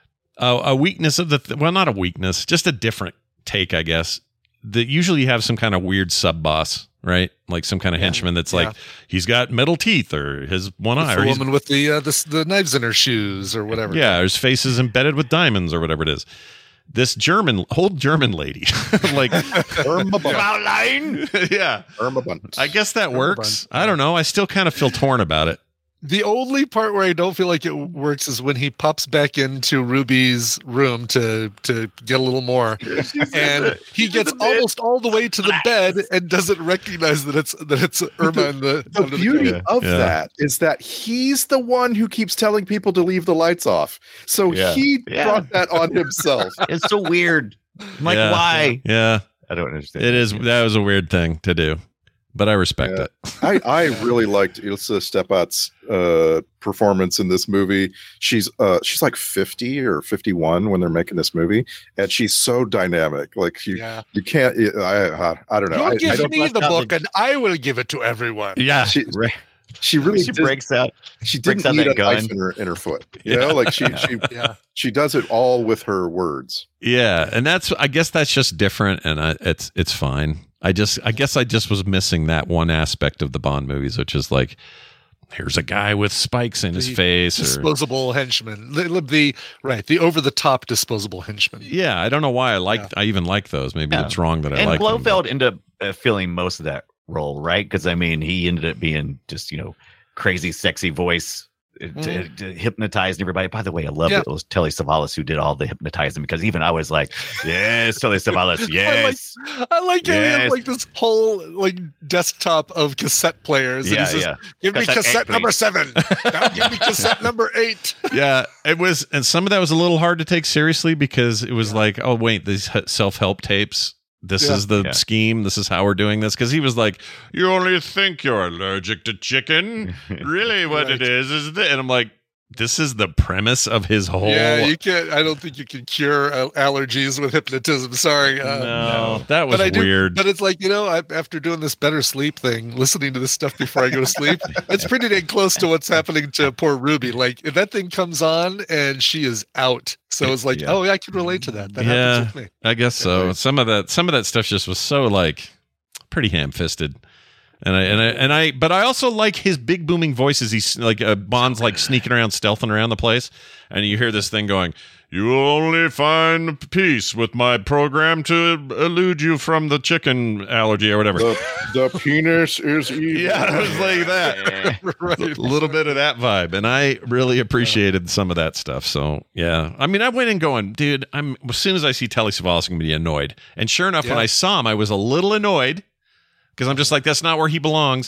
uh, a weakness of the th- well, not a weakness, just a different take, I guess. That usually you have some kind of weird sub boss, right? Like some kind of henchman that's like Yeah. he's got metal teeth or his one eye, It's or the he's, woman with the, uh, the the knives in her shoes or whatever. yeah, or his face is embedded with diamonds or whatever it is. This German, old German lady, like Irma Bunt. Fraulein. yeah, Irma Bunt. I guess that Irma works. Bunt. I don't know. I still kind of feel torn about it. The only part where I don't feel like it works is when he pops back into Ruby's room to to get a little more, and he gets almost all the way to the bed and doesn't recognize that it's that it's Irma in the. The under beauty cover. of Yeah. that is that he's the one who keeps telling people to leave the lights off. So Yeah. he Yeah. brought that on himself. It's so weird. I'm like, Yeah. why? Yeah, I don't understand. it is. That was a weird thing to do, but I respect Yeah. it. I, I really liked Ilse Stepat's uh, performance in this movie. She's uh, she's like fifty or fifty-one when they're making this movie, and she's so dynamic. Like you, Yeah. you can't. I, I, I don't know. You I, I give don't, me the not book, the- and I will give it to everyone. Yeah, she, Right. she really She did, breaks out. she breaks didn't out need a that gun. knife in her in her foot. You know, like she she Yeah. she does it all with her words. yeah, and that's. I guess that's just different, and I, it's it's fine. I just, I guess, I just was missing that one aspect of the Bond movies, which is like, here's a guy with spikes in his The face, or Disposable henchman. The, the right, the over the top disposable henchman. yeah, I don't know why I liked. I even like those. Maybe Yeah. it's wrong that I And like them. Blofeld ended up uh, filling most of that role, right? Because I mean, he ended up being just you know crazy, sexy voice. uh, To, to hypnotizing everybody. By the way, I love Yeah. it. It was Telly Savalas who did all the hypnotizing because even I was like, "Yes, Telly Savalas, yes, I like, I like how he Yes. has like this whole like desktop of cassette players. and yeah, he says, yeah." Give me Cassette eight, cassette number please." seven. Now give me cassette number eight. Yeah, it was, and some of that was a little hard to take seriously because it was like, oh wait, these self help tapes. This Yeah. is the Yeah. scheme. This is how we're doing this. Because he was like, "You only think you're allergic to chicken. Really, what it Right. is is this." And I'm like, "This is the premise of his whole." Yeah, you can't. I don't think you can cure uh, allergies with hypnotism. Sorry. Uh, no, that was but I do, weird. But it's like, you know, I, after doing this better sleep thing, listening to this stuff before I go to sleep, it's pretty dang close to what's happening to poor Ruby. Like, if that thing comes on and she is out. So it's like, Yeah. oh, yeah, I can relate to that. That Yeah. happens with me. I guess so. Some of that, some of that stuff just was so like pretty ham-fisted. And I and I and I, but I also like his big booming voices. He's like uh, Bond's like sneaking around, stealthing around the place, and you hear this thing going, "You will only find peace with my program to elude you from the chicken allergy or whatever." The, the penis is evil. Yeah, it was like that. Right. A little bit of that vibe, and I really appreciated some of that stuff. So yeah, I mean, I went in going, dude, I'm as soon as I see Telly Savalas, I'm gonna be annoyed. And sure enough, when Yeah. I saw him, I was a little annoyed because I'm just like, that's not where he belongs.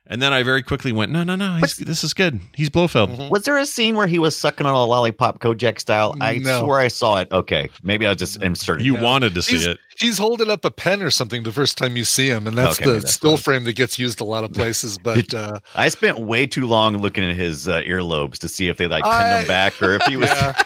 And then I very quickly went, no, no, no, he's, this is good. He's Blofeld. Mm-hmm. Was there a scene where he was sucking on a lollipop Kojak style? I No. swore I saw it. Okay, maybe I was just inserting. You it. wanted to see He's, it. he's holding up a pen or something the first time you see him, and that's Okay, the that's still fine. frame that gets used a lot of places. But uh, I spent way too long looking at his uh, earlobes to see if they like pinned I- him back or if he was. Yeah.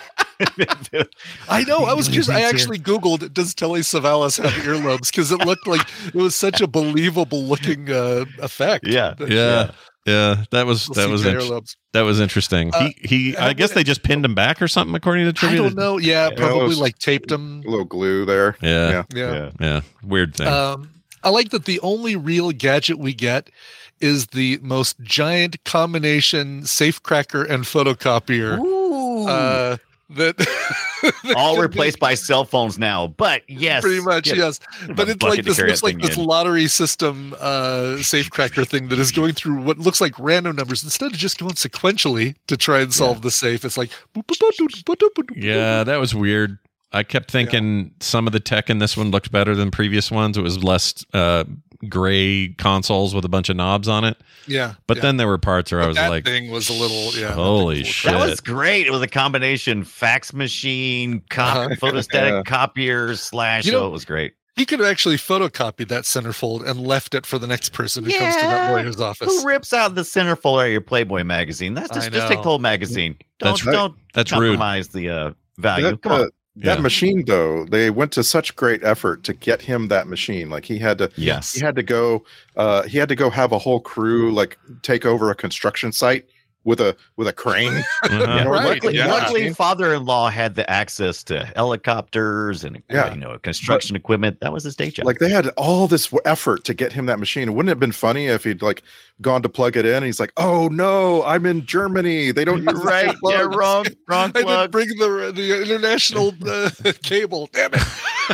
I know. I was curious. I actually Googled, does Telly Savalas have earlobes? Because it looked like it was such a believable looking uh, effect. Yeah. But, Yeah. Yeah. That was, we'll that see was, the int- earlobes. that was interesting. Uh, he, he, I how guess would- they just pinned him back or something, according to I trivia. don't know. Yeah, Yeah, it probably was- like taped him. A little glue there. Yeah. Yeah. Yeah. Yeah. Weird thing. Um, I like that the only real gadget we get is the most giant combination safecracker and photocopier. Uh, that that All can be- replaced by cell phones now. But yes, pretty much, get yes. a But it's bucket like to this carry looks that like thing this in. lottery system uh, safecracker thing that is going through what looks like random numbers instead of just going sequentially to try and solve the safe. It's like boop, boop, boop, boop, boop, boop, boop, yeah, that was weird. I kept thinking some of the tech in this one looked better than previous ones. It was less uh, gray consoles with a bunch of knobs on it. yeah. But yeah. then there were parts where I But was that like, thing was a little yeah. holy shit. That was great. It was a combination fax machine, cop, Uh-huh. photostatic Yeah. copier slash. You know- oh, it was great. He could have actually photocopied that centerfold and left it for the next person who comes to that Yeah. lawyer's office. Who rips out the centerfold out of your Playboy magazine? That's just, I just take know. the whole magazine. Don't That's right. don't That's rude. compromise the uh, value. That, Come on. uh, that Yeah. machine, though, they went to such great effort to get him that machine. Like he had to, Yes. he had to go, uh, he had to go have a whole crew like take over a construction site with a with a crane. Uh-huh. You know, Right, luckily, yeah. Luckily, father-in-law had the access to helicopters and Yeah. you know construction equipment. That was his day job. Like they had all this w- effort to get him that machine. Wouldn't it have been funny if he'd like gone to plug it in and he's like, "Oh no, I'm in Germany. They don't use the right? plug." Yeah, wrong, wrong I didn't plug. bring the the international uh, cable. Damn it!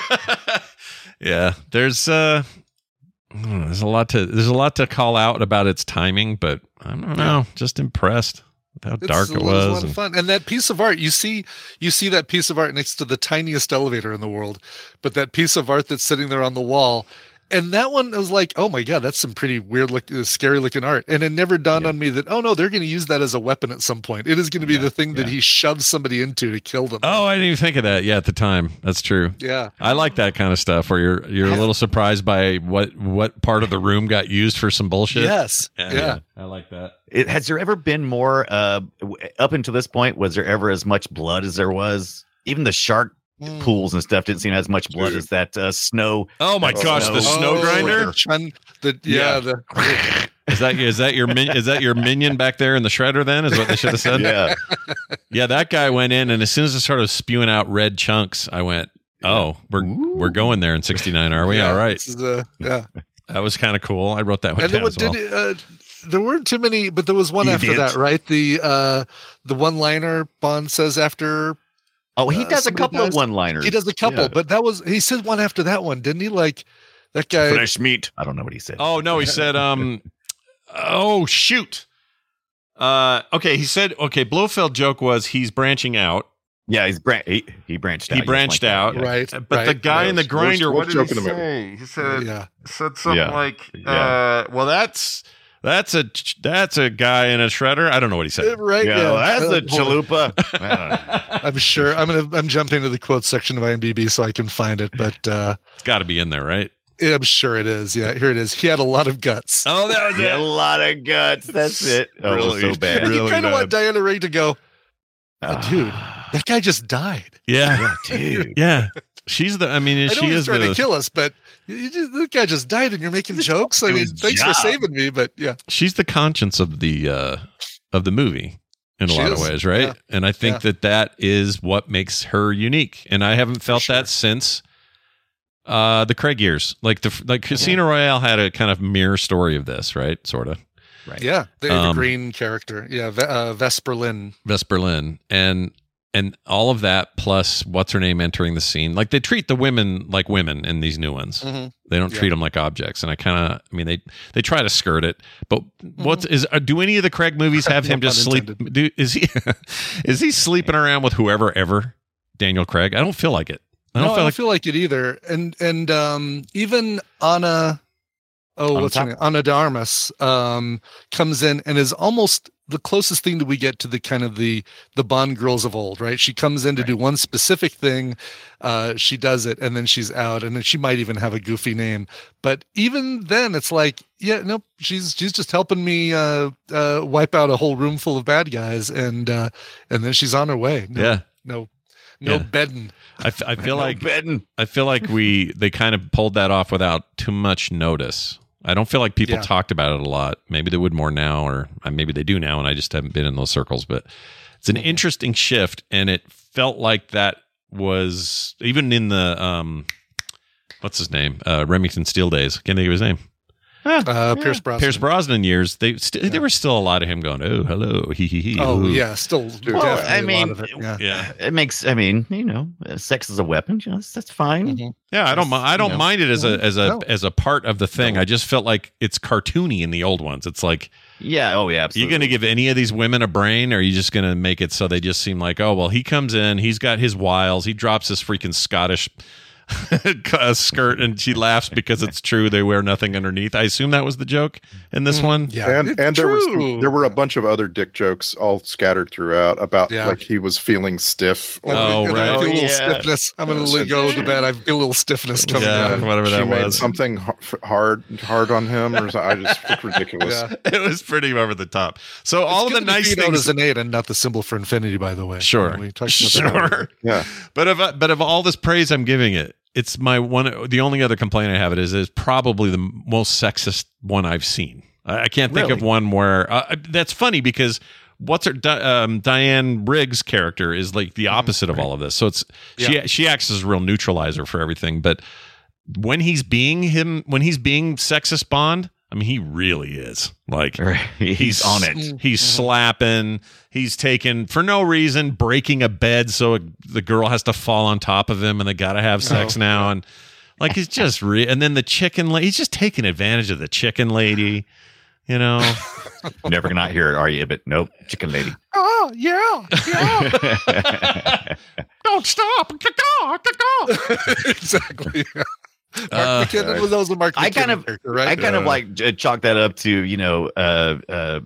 Yeah, there's uh I don't know, there's a lot to there's a lot to call out about its timing, but I don't know, just impressed with how It's dark a it lot- a was. lot of and- fun. And that piece of art, you see, you see that piece of art next to the tiniest elevator in the world, but that piece of art that's sitting there on the wall. And that one was like, oh my god, that's some pretty weird, look, uh, scary looking art. And it never dawned on me that, oh no, they're going to use that as a weapon at some point. It is going to be the thing that he shoves somebody into to kill them. Oh, I didn't even think of that. Yeah, at the time, that's true. Yeah, I like that kind of stuff where you're you're a little surprised by what what part of the room got used for some bullshit. yes, yeah, yeah. I like that. It, has there ever been more? Uh, w- up until this point, was there ever as much blood as there was? Even the shark Mm. pools and stuff didn't seem as much blood as that uh, snow. Oh my that gosh, the snow Oh, grinder. the chun- the, yeah, Yeah. the Is that is that your min, is that your minion back there in the shredder? Then is what they should have said. Yeah, Yeah, that guy went in, and as soon as it started spewing out red chunks, I went, "Oh, we're we're going there in sixty-nine, are we? yeah, All right." this is, uh, yeah. That was kind of cool. I wrote that one And down then as what well. did it, uh, there weren't too many, but there was one You after did. that, right? The uh, the one liner Bond says after Oh, he Uh, does a somebody couple of dies. one-liners. he does a couple, Yeah. but that was he said one after that one, didn't he? Like that guy. Fresh meat. I don't know what he said. Oh no, he said, um, "Oh shoot." Uh, okay, he said, "Okay." Blofeld joke was he's branching out. yeah, he's bran- he, he branched out. He yes, branched like that, out, yeah. Right, But right. the guy in the Worst- grinder, what worst did he joke in the movie. say? He said, Yeah. said something Yeah. like, Yeah. uh, "Well, that's that's a that's a guy in a shredder." I don't know what he said. Right, Yeah, yeah. well, that's Uh, a chalupa. I don't know. I'm sure. I'm gonna. I'm jumping to the quotes section of IMDb so I can find it, but uh, It's got to be in there, right? I'm sure it is. Yeah, here it is. He had a lot of guts. Oh, that was Yeah, a lot of guts. That's it. Oh, it was Really? so bad. And you really kind of want bad. Diana Rigg to go, Ah, dude, that guy just died. Yeah, dude. yeah. She's the. I mean, I know she he's is trying the. to kill us, but you just, that guy just died, and you're making jokes. I It mean, was thanks for job. saving me, but yeah, She's the conscience of the uh, of the movie in a She lot is. of ways, right? Yeah. And I think Yeah. that that is what makes her unique. And I haven't felt sure. that since uh, the Craig years. Like the like Casino Royale had a kind of mirror story of this, right? Sort of. Right. yeah, the, the Um, green character, yeah, Ve- uh, Vesperlin. Vesperlin and and all of that plus what's her name entering the scene. Like they treat the women like women in these new ones. Mhm. They don't Yeah. treat them like objects. And I kind of, I mean, they they try to skirt it. But what's is uh, do any of the Craig movies have him No just pun sleep? intended. Do, is he is he sleeping around with whoever ever? Daniel Craig? I don't feel like it. I No, don't I feel don't like feel like it either. And and um, even Anna oh, On what's her top? name? Ana de Armas um, comes in and is almost the closest thing that we get to the kind of the the Bond girls of old, right? She comes in to do one specific thing, uh, she does it, and then she's out, and then she might even have a goofy name. But even then, it's like, yeah, nope, she's she's just helping me uh, uh, wipe out a whole room full of bad guys, and uh, and then she's on her way. No, Yeah. no, no Yeah. bedding. I, f- I feel No like betting. I feel like we they kind of pulled that off without too much notice. I don't feel like people Yeah. talked about it a lot. Maybe they would more now, or uh, maybe they do now, and I just haven't been in those circles. But it's an interesting shift, and it felt like that was even in the um, what's his name, uh, Remington Steele days. Can't think of his name. Uh, Pierce Brosnan. Pierce Brosnan years. They st- there was still a lot of him going, oh hello, he he he. Oh ooh." yeah, still Well, definitely I a mean, lot of it. Yeah. yeah. It makes. I mean, you know, uh, sex is a weapon. You know, that's, that's fine. Mhm. Yeah, I don't. mi- I don't you know. mind it as a as a No. as a part of the thing. I just felt like it's cartoony in the old ones. It's like, Yeah. Oh yeah. you Absolutely. going to give any of these women a brain, or are you just going to make it so they just seem like, oh well, he comes in, he's got his wiles, he drops his freaking Scottish uh, skirt, and she laughs because it's true. They wear nothing underneath. I assume that was the joke in this one. Yeah, and it's and there was true. there were a bunch of other dick jokes all scattered throughout about Yeah. like he was feeling stiff. And- Oh, and right. I feel a Oh, little yeah. stiffness. I'm gonna Yeah. go to bed. I feel a little stiffness coming Yeah, down. whatever she that made was. something h- hard hard on him, or something. I just it's ridiculous. Yeah. It was pretty over the top. So all of It's the good to be nice known things. as an eight and not the symbol for infinity, by the way. Sure, When we talked about that sure. Yeah. But of but of all this praise I'm giving it, it's my one. The only other complaint I have it is is probably the most sexist one I've seen. I, I can't think of Really? one where uh, that's funny because what's her Di- um, Diane Riggs' character is like the opposite of all of this. So it's Yeah. she she acts as a real neutralizer for everything. But when he's being him, when he's being sexist Bond, I mean, he really is like. he's, He's on it. He's slapping. He's taking for no reason, breaking a bed so the girl has to fall on top of him, and they got to have sex Oh, now. And like he's just re- and then the chicken lady. He's just taking advantage of the chicken lady. You know, Never gonna hear it, are you? But nope, chicken lady. Oh yeah, yeah. don't stop. exactly. Mark Uh, McKinnon was those Mark. I McKinnon kind of, character, right? I kind of Yeah. like j- chalk that up to you know, uh, uh,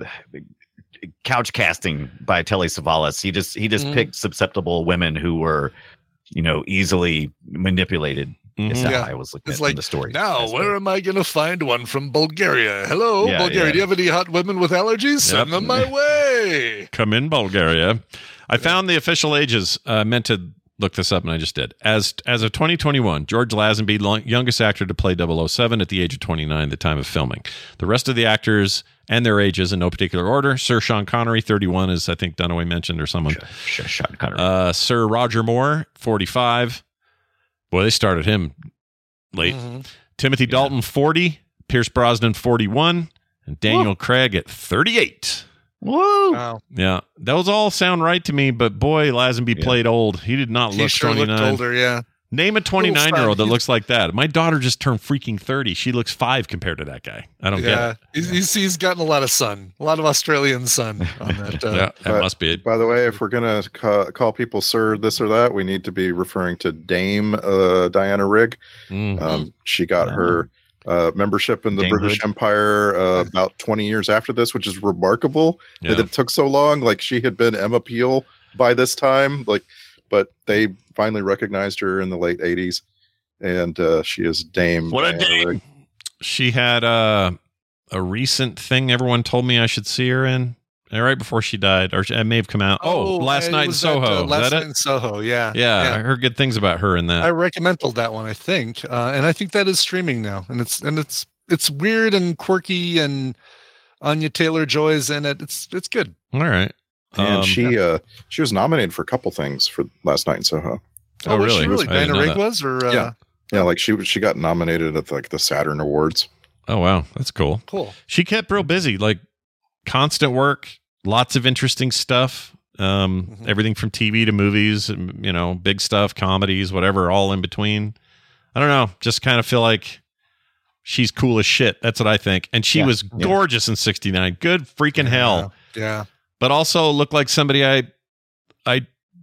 couch casting by Telly Savalas. He just he just Mhm. picked susceptible women who were, you know, easily manipulated. Is Mhm. how Yeah. I was looking It's at like the story. now, That's where what- am I going to find one from Bulgaria? Hello, Yeah, Bulgaria. yeah. Do you have any hot women with allergies? Send Yep. them my way. Come in, Bulgaria. I found the official ages. Uh, meant to look this up, and I just did. As as of twenty twenty-one, George Lazenby, long, youngest actor to play double oh seven at the age of twenty-nine at the time of filming. The rest of the actors and their ages in no particular order. Sir Sean Connery, thirty-one, as I think Dunaway mentioned, or someone. Sh- sh- Sean Connery. Uh, Sir Roger Moore, forty-five. Boy, they started him late. Mhm. Timothy Dalton, forty. Pierce Brosnan, forty-one. And Daniel Craig at thirty-eight. Woo! Wow. Yeah, those all sound right to me, but boy, Lazenby Yeah. played old. He did not He look sure looked twenty-nine. older. Yeah. Name a twenty-nine-year-old that He's- looks like that. My daughter just turned freaking thirty. She looks five compared to that guy. I don't Yeah. get He's, he's he's gotten a lot of sun, a lot of Australian sun on that. it. Uh, Yeah, that But- must be it. By the way, if we're gonna ca- call people sir this or that, we need to be referring to Dame uh, Diana Rigg. Mm. Um, she got her uh, membership in the Dame British Hood. Empire uh, about twenty years after this, which is remarkable Yeah. that it took so long. Like she had been Emma Peel by this time, like, but they finally recognized her in the late eighties, and uh, she is Dame. What a Diana dame. Rigg. She had uh, a recent thing everyone told me I should see her in uh, right before she died, or it may have come out. Oh, Last it Night in was Soho. That, uh, Is last that night it? in Soho. Yeah. Yeah, I heard good things about her in that. I recommended that one, I think, uh, and I think that is streaming now, and it's and it's it's weird and quirky, and Anya Taylor Joy's in it. It's it's good. All right. And Um, she uh, she was nominated for a couple things for Last Night in Soho. Oh, was really? She really? I didn't Diana know Rigg that. was, or uh, Yeah. Yeah, like she she got nominated at like the Saturn Awards. Oh, wow. That's cool. cool. She kept real busy, like constant work, lots of interesting stuff. Um, Mhm. Everything from T V to movies, and, you know, big stuff, comedies, whatever, all in between. I don't know. Just kind of feel like she's cool as shit. That's what I think. And she Yeah. was Yeah. gorgeous in sixty-nine. Good freaking hell. Yeah. But also looked like somebody I I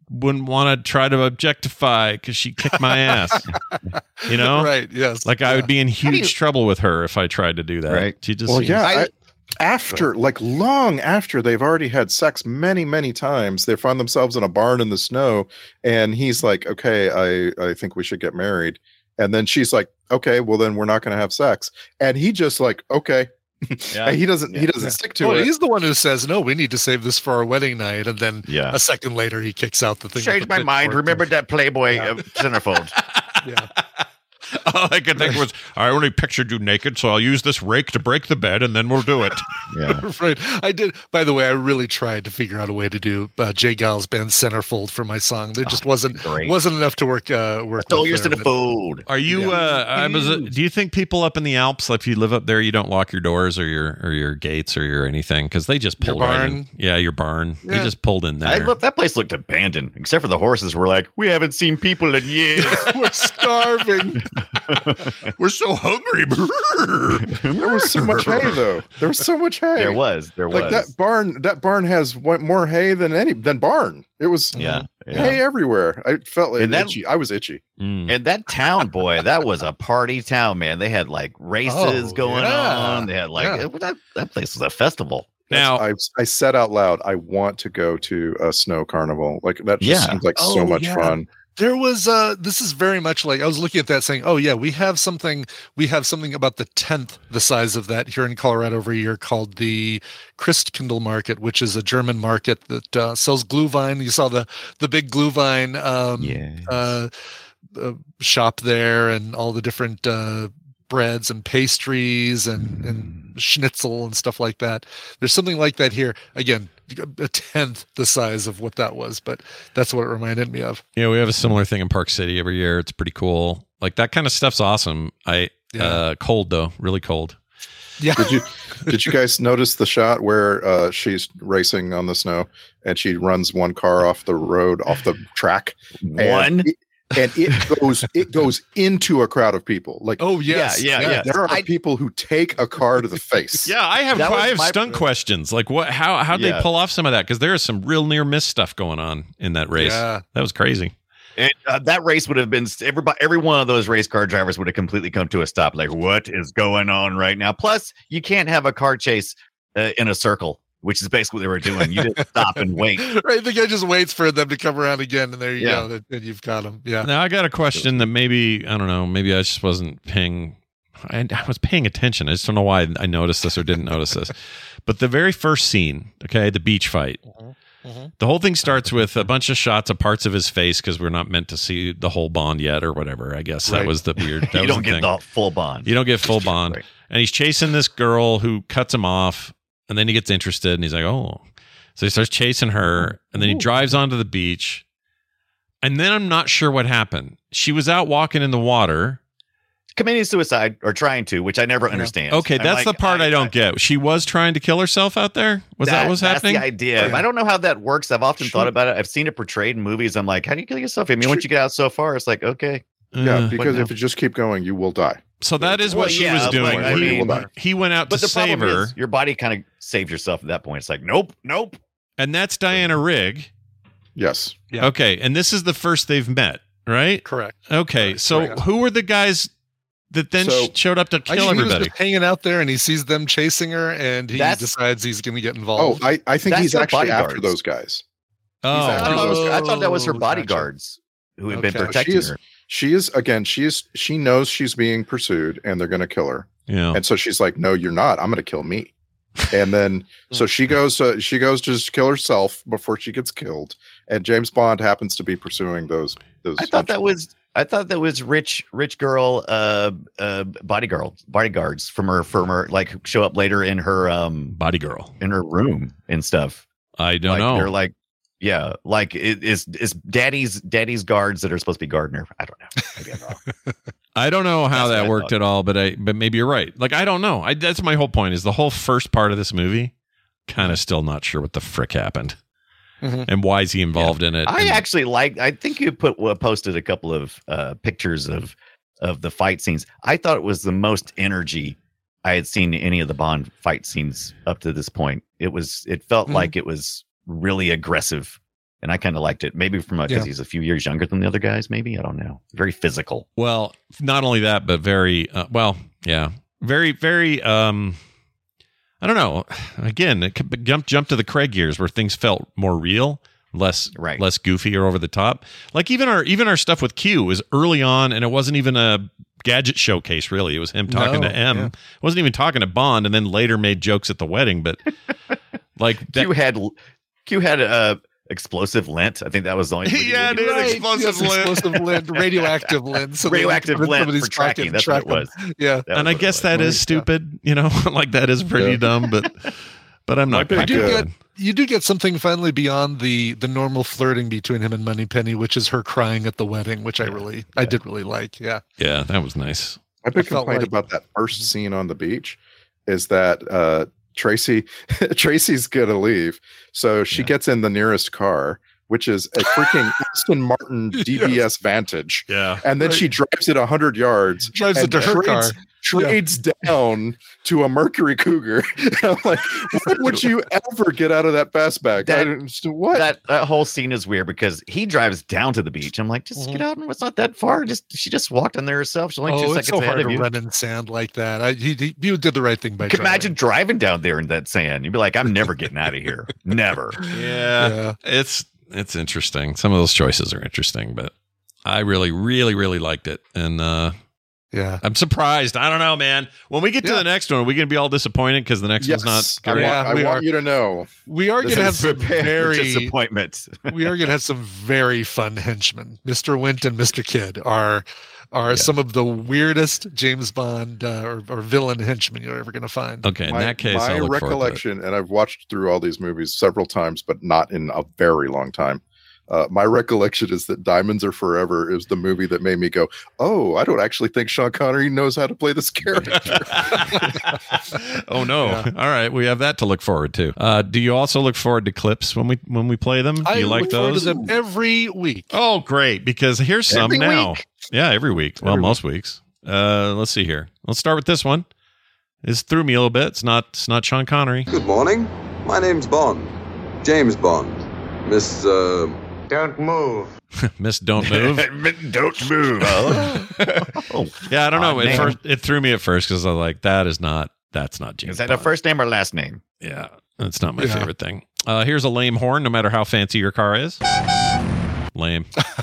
wouldn't want to try to objectify because she kicked my ass. You know, right? Yes. Like I would be in huge trouble with her if I tried to do that. Right. She just Well, seems- yeah. I, after, like, long after they've already had sex many, many times, they find themselves in a barn in the snow, and he's like, "Okay, I I think we should get married." And then she's like, "Okay, well then we're not going to have sex." And he just like, "Okay." Yeah. he doesn't. He doesn't Yeah. stick to Well, it. he's the one who says, "No, we need to save this for our wedding night," and then Yeah. a second later, he kicks out the thing. with Changed the my mind. pitchfork. Remembered that Playboy Yeah. uh, centerfold. Yeah. all I could think was, I only pictured you naked, so I'll use this rake to break the bed, and then we'll do it. Yeah. Right. I did. By the way, I really tried to figure out a way to do uh, Jay Giles band centerfold for my song. There just wasn't great. wasn't enough to work. Uh, work. Stole with yours to there, the but- food. Are you? Uh, I was. Uh, do you think people up in the Alps, like if you live up there, you don't lock your doors or your or your gates or your anything because they just Your pulled right barn? in. Yeah, your barn. They Yeah. just pulled in there. I look, that place looked abandoned, except for the horses were like, we haven't seen people in years. We're starving. We're so hungry. There was so much hay, though. There was so much hay. There was. There like was. that barn. That barn has one, more hay than any than barn. It was Yeah. yeah. hay everywhere. I felt like And that- itchy. I was itchy. Mm. And that town, boy, that was a party town, man. They had like races Oh, going yeah. on. They had like Yeah. it- that, that place was a festival. Now, I I said out loud, I want to go to a snow carnival. Like that just Yeah. seems like so Oh, much yeah. fun. There was uh this is very much like I was looking at that saying, "Oh yeah, we have something we have something about the tenth the size of that here in Colorado every year called the Christkindl market, which is a German market that uh, sells Glühwein. You saw the the big Glühwein um Yes. uh, uh shop there and all the different uh breads and pastries and and schnitzel and stuff like that. There's something like that here. Again, a tenth the size of what that was, but that's what it reminded me of. yeah, we have a similar thing in Park City every year. It's pretty cool. Like that kind of stuff's awesome. I Yeah. uh, cold though, really cold. Yeah. Did you did you guys notice the shot where uh, she's racing on the snow and she runs one car off the road off the track? One? And it, and it goes it goes into a crowd of people. Like Oh yes, yeah, yeah. there are I- people who take a car to the face. Yeah, I have That was I have my- stunt questions. Like what? How how'd Yeah. they pull off some of that? Because there is some real near miss stuff going on in that race. Yeah. That was crazy. And uh, that race would have been everybody. Every one of those race car drivers would have completely come to a stop. Like, what is going on right now? Plus, you can't have a car chase uh, in a circle, which is basically what they were doing. You just stop and wait. Right, the guy just waits for them to come around again, and there you Yeah. go, and you've got him. Yeah, Now I got a question that maybe I don't know. Maybe I just wasn't paying. I, I was paying attention. I just don't know why I noticed this or didn't notice this. But the very first scene, okay, the beach fight. The whole thing starts with a bunch of shots of parts of his face because we're not meant to see the whole Bond yet, or whatever. I guess that Right. was the weird. That You was don't the get thing. the full bond. You don't get full Bond. Right. And he's chasing this girl who cuts him off, and then he gets interested, and he's like, "Oh," so he starts chasing her, and then he drives onto the beach, and then I'm not sure what happened. She was out walking in the water. Committing suicide or trying to, which I never understand. Okay, I'm that's like, the part I, don't get. She was trying to kill herself out there. Was that, what was that's happening? the idea. I don't know how that works. I've often thought about it. I've seen it portrayed in movies. I'm like, how do you kill yourself? I mean, once you get out so far, it's like, okay. Yeah, Uh, because now? if you just keep going, you will die. so that is what Well, she yeah, was but, doing. I he, mean- he went out But to the save problem her, is your body kind of saved yourself at that point. It's like, nope, nope. and that's Diana Rigg. Yes. Yeah. Okay, and this is the first they've met, right? correct. Okay, so correct. who were the guys that then So- sh- showed up to I kill think he was everybody? just hanging out there, and he sees them chasing her, and he That's- decides he's going to get Oh, involved. I, I think That's he's her actually after bodyguards. those guys. Oh, I, thought that was, I thought that was her Oh, bodyguards who had been Okay. protecting She is- her. She is again. She is. She knows she's being pursued, and they're going to kill her. yeah. And so she's like, "No, you're not. I'm going to kill me." And then so she goes. Uh, she goes to just kill herself before she gets killed. And James Bond happens to be pursuing those. Those. I thought that was I thought that was rich rich girl uh uh bodyguard bodyguards from her from her like show up later in her um Body girl. in her room and stuff. I don't like, know. They're like yeah, like it is is daddy's daddy's guards that are supposed to be Gardner. I don't know. Maybe I'm wrong. I don't know how That's what that I worked thought. at all, but I but maybe you're right. Like I don't know. I that's my whole point is the whole first part of this movie kind of still not sure what the frick happened. Mhm. And why is he involved in it? I and- actually like. I think you put uh, posted a couple of uh, pictures of of the fight scenes. I thought it was the most energy I had seen in any of the Bond fight scenes up to this point. It was. It felt Mhm. like it was really aggressive And I kind of liked it. Maybe from because Yeah. he's a few years younger than the other guys. Maybe I don't know. Very physical. Well, not only that, but very uh, well, yeah, very, very. Um, I don't know. Again, it could jump jump to the Craig years where things felt more real, less Right. less goofy or over the top. Like even our even our stuff with Q was early on, and it wasn't even a gadget showcase. Really, it was him talking No, to M. yeah. Wasn't even talking to Bond, and then later made jokes at the wedding. But like that, Q had Q had a explosive lint. I think that was the only. Yeah, dude, Right. explosive Yes, lint. explosive lint, radioactive lint. So they Radioactive put it in lint somebody's for tracking. pocket, That's track what it them. Yeah. That and was I what guess it that was. is stupid. You know, like that is pretty Yeah. dumb. But but I'm not. Might be I do good. get you do get something finally beyond the the normal flirting between him and Moneypenny, which is her crying at the wedding, which I really I did really like. Yeah. Yeah, that was nice. My big I felt complaint like- about that first scene on the beach is that uh, Tracy Tracy's gonna leave, so she Yeah. gets in the nearest car, which is a freaking Aston Martin D B S Vantage, Yeah. and then Right. she drives it a hundred yards, Drives and it to her trades, car. trades down to a Mercury Cougar. I'm like, what would you ever get out of that fastback? I That- don't understand what. That that whole scene is weird because he drives down to the beach. I'm like, just get out, and it's not that far. Just she just walked in there herself. She's only two Oh, seconds it's so ahead hard of to you. run in sand like that. I, he, he you did the right thing by You can driving. imagine driving down there in that sand. You'd be like, I'm never getting out of here. Never. Yeah. Yeah. It's it's interesting. Some of those choices are interesting, but I really, really, really liked it. And uh Yeah. I'm surprised. I don't know, man. When we get to Yeah. the next one, are we gonna be all disappointed because the next yes, one's I not want, great? Yeah, I we want are. you to know. We are This going to have is some Prepare for very disappointment. we are going to have some very fun henchmen. Mister Wint and Mister Kidd are are some of the weirdest James Bond uh, or, or villain henchmen you're ever going to find. Okay, in my, that case, my I'll look forward to it. recollection, and I've watched through all these movies several times, but not in a very long time. Uh, my recollection is that Diamonds Are Forever is the movie that made me go, "Oh, I don't actually think Sean Connery knows how to play this character." Oh no! Yeah. All right, we have that to look forward to. Uh, do you also look forward to clips when we when we play them? Do I you like look forward those? to them every week. Oh, great! Because here's some Every now. week? Yeah, every week. Well, Every most weeks. Uh, let's see here. Let's start with this one. This threw me a little bit. It's not. It's not Sean Connery. Good morning. My name's Bond. James Bond. Miss, uh... Don't move. Miss Don't Move. Don't move. Oh. Yeah, I don't know. Odd At name. first, it threw me at first because I was like, that is not. That's not James. Is that Bond. a first name or last name? Yeah, that's not my Yeah. favorite thing. Uh, here's a lame horn, no matter how fancy your car is. Lame.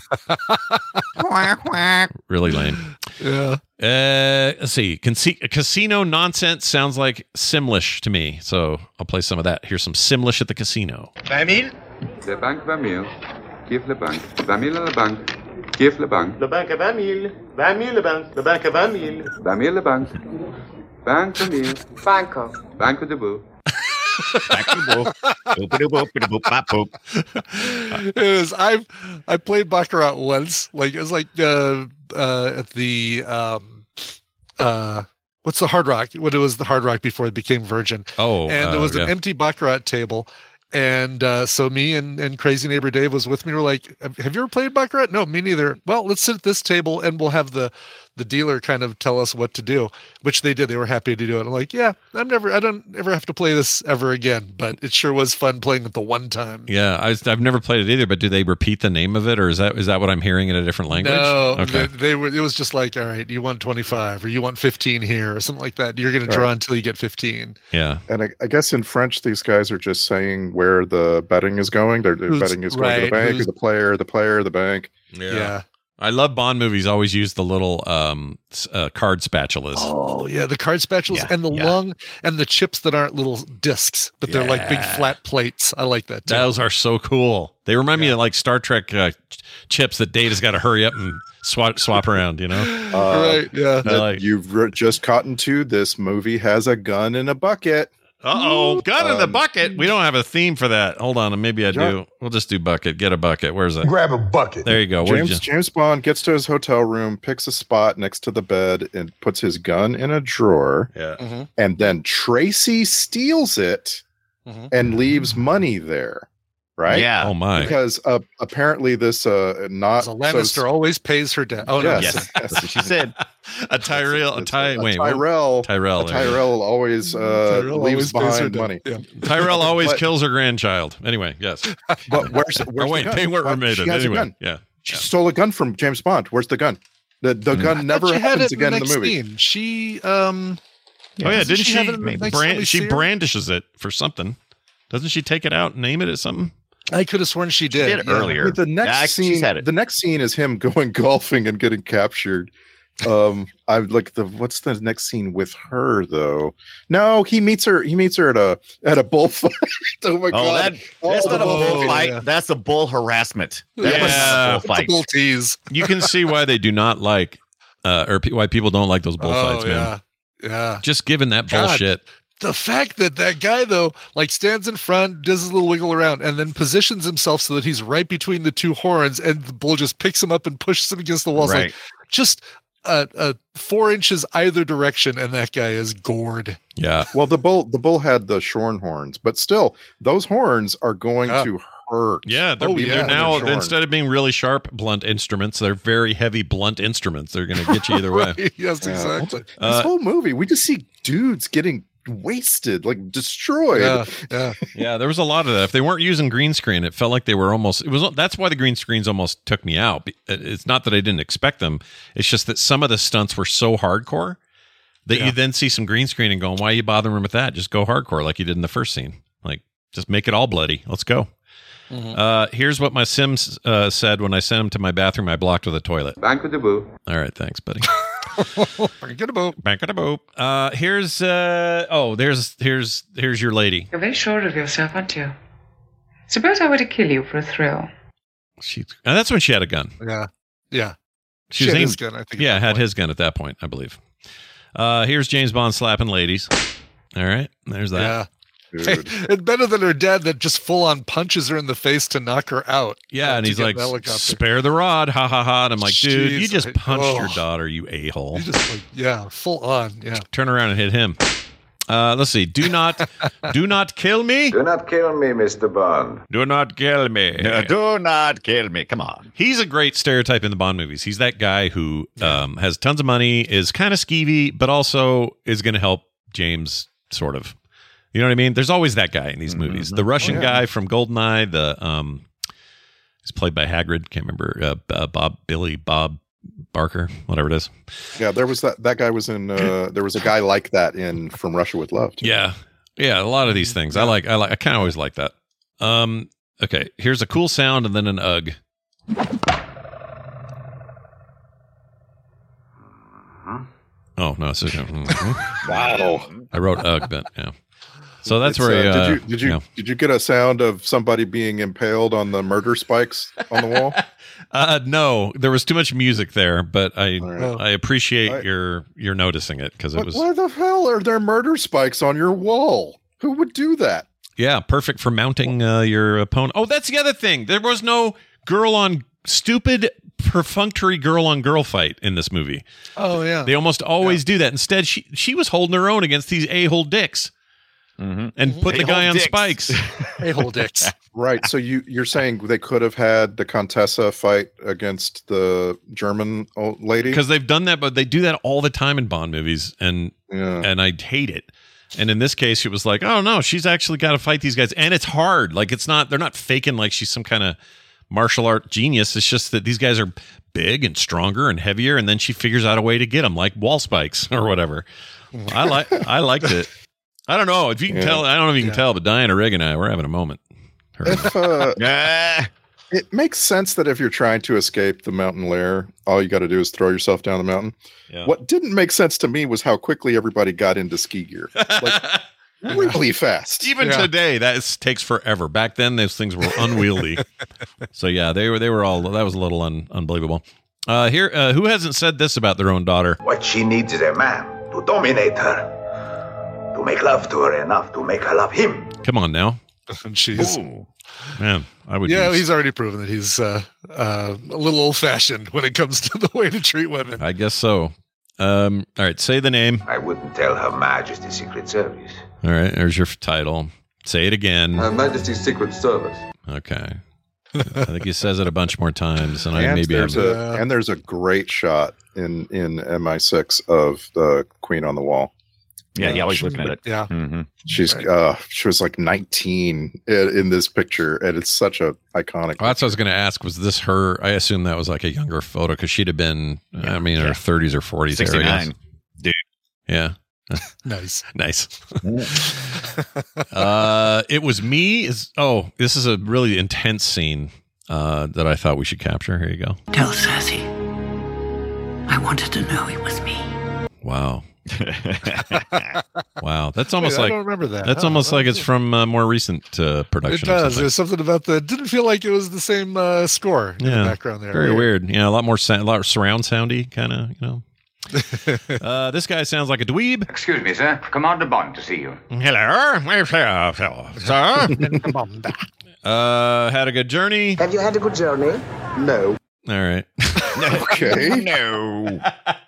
Really lame. Yeah. Uh, let's see. Conce- casino nonsense sounds like Simlish to me. So I'll play some of that. Here's some Simlish at the casino. vingt mille? La banque va mille. Give la banque. vingt mille à la banque. Give la banque. Le banque à vingt mille. vingt mille, le banque. Le banque à vingt mille. vingt mille la banque. Banque de mille. Banco. Banque de beau. It is. I've I played Baccarat once. Like it was like uh uh at the um uh what's the Hard Rock? When it was the Hard Rock before it became Virgin. Oh, and uh, there was yeah. an empty Baccarat table. And uh, so me and, and crazy neighbor Dave was with me. We're like, have have you ever played Baccarat? No, me neither. Well, let's sit at this table and we'll have the the dealer kind of tell us what to do, which they did. They were happy to do it. I'm like, yeah, I'm never, I don't ever have to play this ever again. But it sure was fun playing it the one time. Yeah, I was, I've never played it either. But do they repeat the name of it, or is that is that what I'm hearing in a different language? No, Okay. they, they were. It was just like, all right, you want twenty-five or you want fifteen here or something like that. You're going to draw Right. until you get fifteen. Yeah. And I, I guess in French, these guys are just saying where the betting is going. They're, they're Who's- betting is going to right, the bank, or who's- the player, the player, the bank. Yeah. I love Bond movies. Always use the little um, s- uh, card spatulas. Oh yeah, the card spatulas Yeah, and the yeah. long and the chips that aren't little discs, but they're like big Yeah. flat plates. I like that too. Those are so cool. They remind me of like Star Trek uh, ch- chips that Data's got to hurry up and swap swap around. You know. Uh, right? Yeah. I like- You've re- just caught into this movie has a gun in a bucket. Uh oh, gun in the Um, bucket. We don't have a theme for that. Hold on, maybe I do. John- We'll just do bucket. Get a bucket. Where's it? Grab a bucket. There you go. What did James you? James Bond gets to his hotel room, picks a spot next to the bed, and puts his gun in a drawer. Yeah. Mhm. And then Tracy steals it Mhm. and leaves money there. right? Yeah. Oh my. Because uh, apparently this uh, not A Lannister so, always pays her debt. Oh no, yes, Yes, that's what she said. A Tyrell, a Ty, a wait, what- Tyrell, Tyrell, a there you go. Tyrell always uh, Tyrell leaves always pays her behind debt. money. Yeah. Tyrell always But- kills her grandchild. Anyway, yes. But where's, where's Oh wait, the gun? they weren't Why- remitted. She has Anyway, a gun. yeah. She stole a gun from James Bond. Where's the gun? The the gun I never thought she had happens it again in next the movie. Scene. She um. oh yeah, doesn't didn't she? have it in the next time brand, we she see her? brandishes it for something. Doesn't she take it out and name it as something? I could have sworn she did, did yeah. earlier. The next Yeah, she's scene, had it. the next scene is him going golfing and getting captured. Um, I like the what's the next scene with her though? No, he meets her. He meets her at a at a bullfight. Oh my Oh, god! that, that's Oh, not a bull oh, fight. yeah. That's a bull harassment. That was Yeah. not a bull It's a fight. bull tease. You can see why they do not like, uh, or pe- why people don't like those bullfights, oh, man. yeah. Yeah. Just given that God. bullshit. The fact that that guy though, like stands in front, does his little wiggle around, and then positions himself so that he's right between the two horns, and the bull just picks him up and pushes him against the walls, Right. like just uh, uh, four inches either direction, and that guy is gored. Yeah. Well, the bull the bull had the shorn horns, but still, those horns are going Yeah. to hurt. Yeah, they're, Oh, they're yeah. now They're shorn. instead of being really sharp blunt instruments, they're very heavy blunt instruments. They're going to get you either way. Right, yes, Yeah. exactly. This Uh, whole movie, we just see dudes getting wasted, like destroyed. Yeah, yeah. Yeah, there was a lot of that. If they weren't using green screen, it felt like they were almost. It was. That's why the green screens almost took me out. It's not that I didn't expect them. It's just that some of the stunts were so hardcore that Yeah. you then see some green screen and going, "Why are you bothering with that? Just go hardcore like you did in the first scene. Like, just make it all bloody. Let's go." Mhm. Uh, here's what my Sims uh, said when I sent him to my bathroom. I blocked with a toilet. Banco de Boo. All right, thanks, buddy. Get a boat. Back at a boat. Uh, here's uh oh, there's here's here's your lady. You're very sure of yourself, aren't you? Suppose I were to kill you for a thrill. She and that's when she had a gun. Yeah, yeah. She She was had aimed- his gun, I think, Yeah, at that had point. his gun at that point, I believe. Uh, here's James Bond slapping ladies. All right, there's that. Yeah. Hey, Dude. it's better than her dad that just full on punches her in the face to knock her out. Yeah, uh, and to he's get like, an helicopter. "Spare the rod, ha ha ha!" And I'm like, "Dude, you Jeez, just I- punched your oh. daughter, you a hole. You just like, yeah, full on. Yeah. Turn around and hit him." Uh, let's see. Do not, do not kill me. Do not kill me, Mister Bond. Do not kill me. No, do not kill me. Come on. He's a great stereotype in the Bond movies. He's that guy who um, has tons of money, is kind of skeevy, but also is going to help James, sort of. You know what I mean? There's always that guy in these movies. The Russian Oh, yeah. guy from Goldeneye, the um, he's played by Hagrid. Can't remember uh, uh, Bob, Billy, Bob Barker, whatever it is. Yeah, there was that. That guy was in. Uh, there was a guy like that in From Russia with Love. Too. Yeah, yeah. A lot of these things I like. I like. I kind of always like that. Um. Okay. Here's a cool sound and then an ugh. Oh no! It's just, mhm. Wow. I wrote ugh, but yeah. So that's It's, where. He, uh, uh, did you did you yeah. did you get a sound of somebody being impaled on the murder spikes on the wall? Uh, no, there was too much music there, but I right. I appreciate I- your your noticing it because it What- was Why the hell are there murder spikes on your wall? Who would do that? yeah perfect for mounting uh, your opponent. Oh, that's the other thing. There was no girl on stupid perfunctory girl on girl fight in this movie. Oh yeah. They almost always do that. Instead, she she was holding her own against these a hole dicks Mm-hmm. and put the A-hole guy on dicks. spikes. A-hole dicks. Right. So you you're saying they could have had the Contessa fight against the German old lady? Because they've done that, but they do that all the time in Bond movies, and Yeah. and I hate it. And in this case, it was like, oh no, she's actually got to fight these guys, and it's hard. Like it's not, they're not faking like she's some kind of martial art genius. It's just that these guys are big and stronger and heavier, and then she figures out a way to get them, like wall spikes or whatever. I like, I liked it. I don't know if you can Yeah. tell. I don't know if you can Yeah. tell, but Diana Rigg and I, we're having a moment. Her- If, uh, Ah, it makes sense that if you're trying to escape the mountain lair, all you got to do is throw yourself down the mountain. Yeah. What didn't make sense to me was how quickly everybody got into ski gear. Like, really fast. Even Yeah. today, that is, takes forever. Back then, those things were unwieldy. So yeah, they were they were all that was a little un, unbelievable. Uh, here, uh, who hasn't said this about their own daughter? What she needs is a man to dominate her, to make love to her enough to make her love him. Come on now, And she's ooh. man. I would. yeah, use- he's already proven that he's uh, uh, a little old fashioned when it comes to the way to treat women. I guess so. Um, all right, say the name. I wouldn't tell Her Majesty's Secret Service. All right, there's your title. Say it again. Her Majesty's Secret Service. Okay. I think he says it a bunch more times, and, I And maybe there's I'm, a and there's a great shot in in M I six of the Queen on the Wall. Yeah, yeah, always looking at it. Yeah, mm-hmm. she's uh, she was like nineteen in, in this picture, and it's such a iconic. Oh, that's what I was going to ask. Was this her? I assume that was like a younger photo because she'd have been, yeah, I mean, in yeah. her thirties or forties. sixty-nine, dude. Yeah. Nice. Nice. uh, it was me. Is oh, this is a really intense scene uh, that I thought we should capture. Here you go. Tell Sassy. I wanted to know it was me. Wow. Wow, that's almost Wait, like I don't remember that. That's Huh? almost like it's from uh, more recent uh, It production. does. There's something about the. Didn't feel like it was the same uh, score in Yeah, the background there. very weird. Yeah, a lot more sound, a lot of surround soundy kind of. You know. uh, this guy sounds like a dweeb. Excuse me, sir. Commander Bond to see you. Hello, sir. uh, had a good journey. Have you had a good journey? No. All right. Okay. No.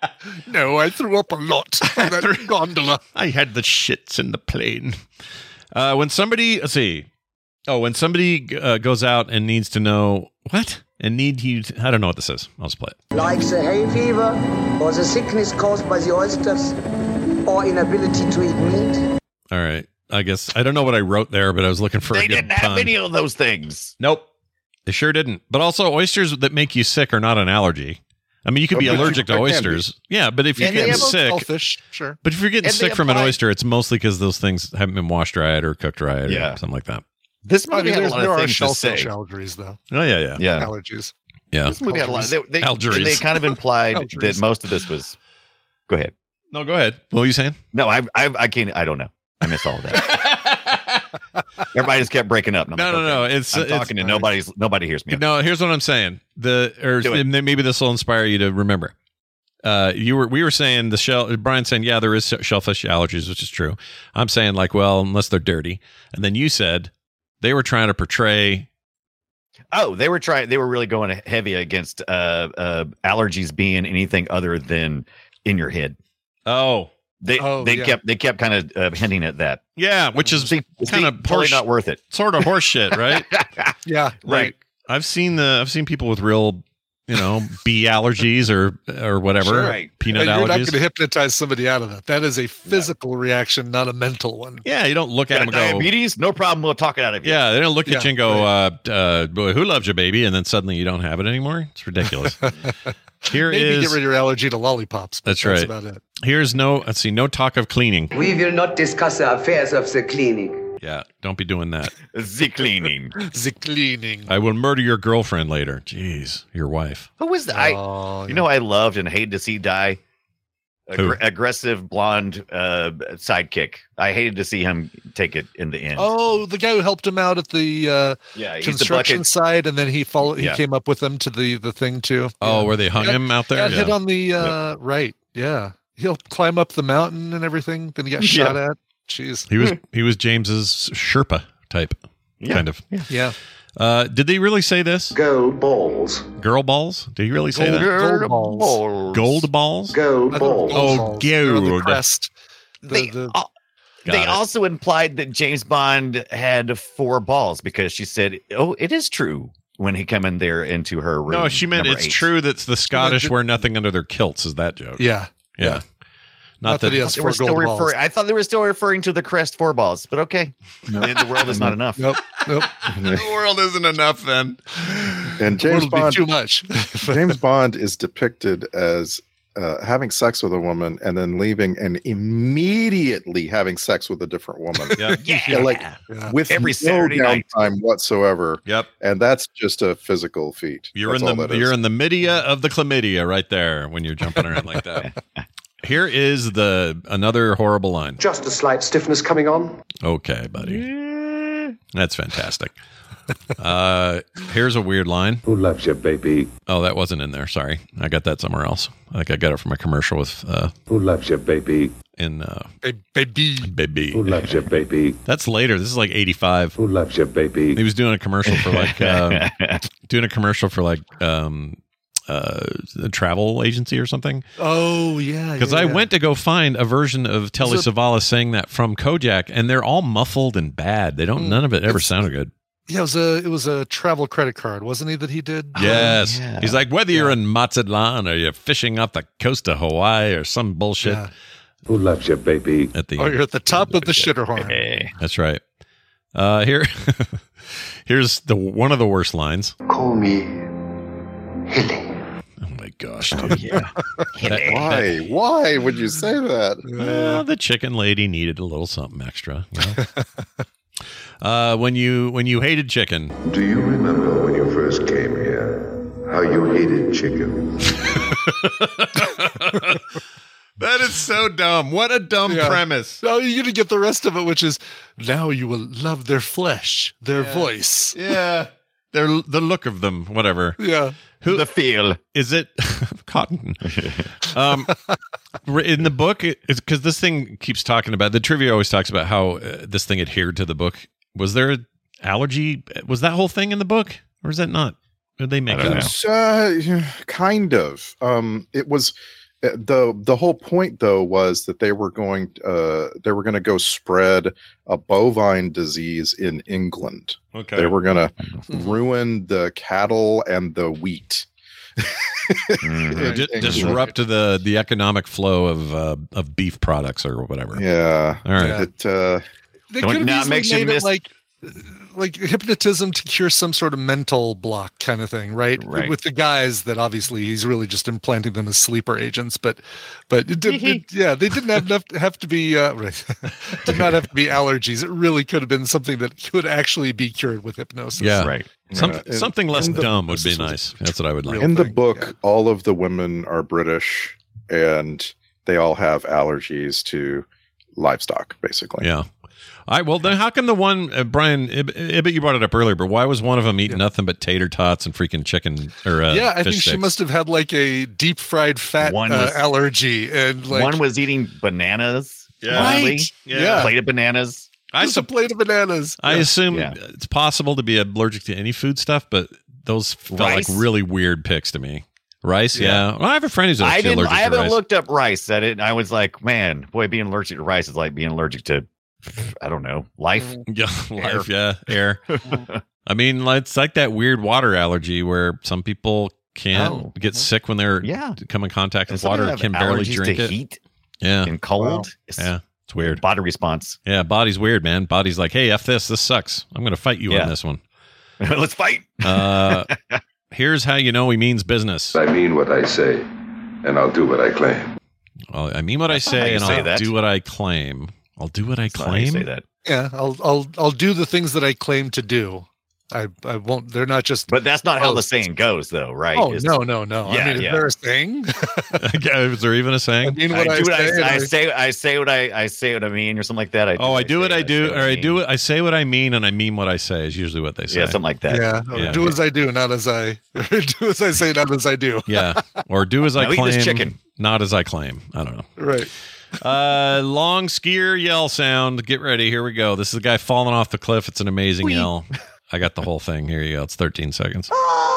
No, I threw up a lot on that gondola. I had the shits in the plane. Uh, when somebody, let's see. Oh, when somebody uh, goes out and needs to know what and need you, to, I don't know what this is. I'll just play it. Like the hay fever, or the sickness caused by the oysters, or inability to eat meat. All right. I guess I don't know what I wrote there, but I was looking for They a good didn't have pun. any of those things. Nope. They sure didn't. But also, oysters that make you sick are not an allergy. I mean, you could Oh, be but you- allergic to there can oysters. Yeah, but if you're And they getting have sick, Shellfish, sure. but if you're getting And they sick from an apply- oyster, it's mostly because those things haven't been washed right or cooked right Yeah. or something like that. This I movie mean, had a there's- lot there of are things to say. shellfish allergies, though. Oh yeah, yeah, Yeah. Allergies. yeah. This movie had a lot. They, they, Algeries. they kind of implied Algeries. that most of this was. Go ahead. No, go ahead. What were you saying? No, I, I, I can't. I don't know. I miss all of that. Everybody just kept breaking up. and I'm No, like, no, okay. no. It's I'm it's, talking and nobody's nobody hears me. No, here's what I'm saying. The or Do it. maybe this will inspire you to remember. Uh, you were we were saying the shell. Brian's saying, yeah, there is shellfish allergies, which is true. I'm saying like, well, unless they're dirty. And then you said they were trying to portray. Oh, they were trying. They were really going heavy against uh, uh, allergies being anything other than in your head. Oh, They Oh, they yeah. kept they kept kind of uh, hinting at that. yeah, which is See, kind see, of totally horse, not worth it. sort of horse shit, right? Yeah, Like right. I've seen the I've seen people with real, you know, bee allergies or or whatever, Sure. Right. peanut And you're not allergies. going to hypnotize somebody out of that. That is a physical reaction, not a mental one. Yeah, you don't look at Got them and go. diabetes? No problem. We'll talk it out of you. Yeah, they don't look at Yeah, you and go, uh, uh, boy, "Who loves you, baby?" And then suddenly you don't have it anymore. It's ridiculous. Here Maybe is get rid of your allergy to lollipops. but That's right. about it. here's no. Let's see, no talk of cleaning. We will not discuss the affairs of the clinic. Yeah, don't be doing that. The cleaning. The cleaning. I will murder your girlfriend later. Jeez, your wife. Who was that? I, Oh, you know, I loved and hated to see die. Who? Aggr- aggressive blonde uh, sidekick. I hated to see him take it in the end. Oh, the guy who helped him out at the uh, yeah, he's the construction bucket. side, and then he followed. He Yeah. came up with them to the the thing too. Oh, Yeah. where they hung Got- him out there? Got hit Yeah. on the uh, right. Yeah, he'll climb up the mountain and everything. Then he got Yeah. shot at. Jeez. He was he was James's Sherpa type, Yeah. kind of. Yeah. Uh, did they really say this? Gold balls. Girl balls? Did he really say Gold, that? gold balls. Gold balls? Gold I thought balls. gold Oh, balls. They're on the gold. crest. The- They, the- al- Got they it. also implied that James Bond had four balls because she said, "Oh, it is true." When he come in there into her room. No, she meant number it's eight. true that the Scottish did- wear nothing under their kilts. Is that joke? yeah. Yeah. Not, Not that that, he has They four were still gold balls. referring. I thought they were still referring to the crest four balls, but okay. The, the world is not enough. Nope. Nope. the world isn't enough then. And James Would be Bond, too much. James Bond is depicted as uh, having sex with a woman and then leaving and immediately having sex with a different woman. Yeah. Yeah, like Yeah. with Every no Saturday night. downtime whatsoever. Yep. And that's just a physical feat. You're That's in all the that you're is. in the media of the chlamydia right there when you're jumping around like that. Here is the another horrible line. Just a slight stiffness coming on. Okay, buddy. That's fantastic. Uh, here's a weird line. Who loves you, baby? Oh, that wasn't in there. Sorry, I got that somewhere else. I think I got it from a commercial with uh, Who loves you, baby? in uh, Ba- Baby. baby. Who loves you, baby? That's later. This is like eighty-five. Who loves you, baby? He was doing a commercial for like uh, doing a commercial for like um, uh, a travel agency or something. Oh yeah. Because yeah, I yeah. went to go find a version of Telly So- Savalas saying that from Kojak, and they're all muffled and bad. They don't. Mm. None of it ever It's- sounded good. Yeah, it was a it was a travel credit card, wasn't he? That he did. Yes, Oh, yeah. he's like, whether you're in Mazatlan or you're fishing off the coast of Hawaii or some bullshit. Yeah. Who loves you, baby? At the Oh, you're at the top of the shitterhorn. That's right. Uh, here, here's the one of the worst lines. Call me Hilly. Oh my gosh, dude! Yeah. That- Why? Why would you say that? Well, the chicken lady needed a little something extra. You know? uh, when you when you hated chicken, Do you remember when you first came here? How you hated chicken? that is so dumb. What a dumb Yeah. premise. No, you're gonna get the rest of it, which is now you will love their flesh, their voice. Yeah, their the look of them, whatever. Yeah. Who The feel. is it? Cotton. um, in the book, it's because this thing keeps talking about the trivia. Always talks about how uh, this thing adhered to the book. Was there an allergy? Was that whole thing in the book, or is that not? Or did they make I don't it know. up? It's, uh, kind of. Um, it was uh, the the whole point though was that they were going uh they were going to go spread a bovine disease in England. Okay. They were going to ruin the cattle and the wheat. Mhm. in Di- England. disrupt the the economic flow of uh, of beef products or whatever. Yeah. All right. Yeah. It uh They Don't could have not easily make you made it miss- like like hypnotism to cure some sort of mental block kind of thing, right? Right. With the guys that obviously he's really just implanting them as sleeper agents, but but it did, it, yeah, they didn't have enough to have to be uh, right. did not have to be allergies. It really could have been something that could actually be cured with hypnosis. Yeah. Right. Some, Yeah, and- something less and the- dumb would be this was- nice. That's what I would like. Real in the thing, book, yeah. all of the women are British and they all have allergies to livestock, basically. Yeah. All right. Well, then how come the one, uh, Brian, Ib- Ibbott, you brought it up earlier, but why was one of them eating nothing but tater tots and freaking chicken or uh, yeah, I fish think she sticks? must have had like a deep fried fat One uh, was- allergy, and like One was eating bananas. Yeah. probably. Right. Yeah. Yeah. Plate of bananas. I, just a sup- plate of bananas. I Yeah. assume Yeah. it's possible to be allergic to any food stuff, but those felt Rice? like really weird picks to me. Rice, yeah. Yeah. Well, I have a friend who's I actually didn't. allergic I to haven't rice. looked up rice. I didn't. I was like, man, boy, being allergic to rice is like being allergic to, I don't know, life. Yeah, life, yeah, air. I mean, like, it's like that weird water allergy where some people can't Oh. get sick when they're Yeah. come in contact And with some water, people have can barely allergies drink to it. heat Yeah, and cold. Wow. It's yeah, it's weird. body response. Yeah, body's weird, man. Body's like, hey, F this. This sucks. I'm going to fight you Yeah. on this one. Let's fight. Uh, here's how you know he means business. I mean what I say, and I'll do what I claim. Well, I mean what I not how say, you and say I'll that. do what I claim. I'll do what I That's not how you claim. say that. Yeah, I'll I'll I'll do the things that I claim to do. I I won't. They're not just. But that's not how Oh. the saying goes, though, right? Oh It's- no no no! Yeah, I mean, yeah. is there a saying? Is there even a I saying? mean, I what I, do what I, say. and I I- say. I say what I. I say what I mean, or something like that. I Oh, I do what say, I do, say or I mean. do it. I say what I mean, and I mean what I say. Is usually what they say. Yeah, something like that. Yeah, Yeah. do as I do, not as I do as I say, not as I do. Yeah, or do as I Now eat claim, this chicken. not as I claim. I don't know. Right. Uh, long skier yell sound. Get ready. Here we go. This is a guy falling off the cliff. It's an amazing yell. I got the whole thing. Here you go. It's thirteen seconds.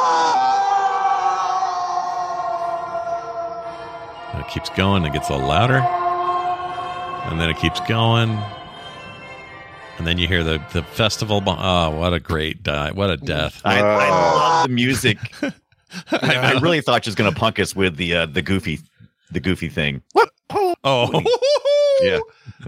And it keeps going. It gets a little louder, and then it keeps going, and then you hear the the festival. bo- Oh, what a great die! What a death! I, I love the music. I, I know. really thought she was going to punk us with the uh, the goofy, the goofy thing. Oh, Yeah,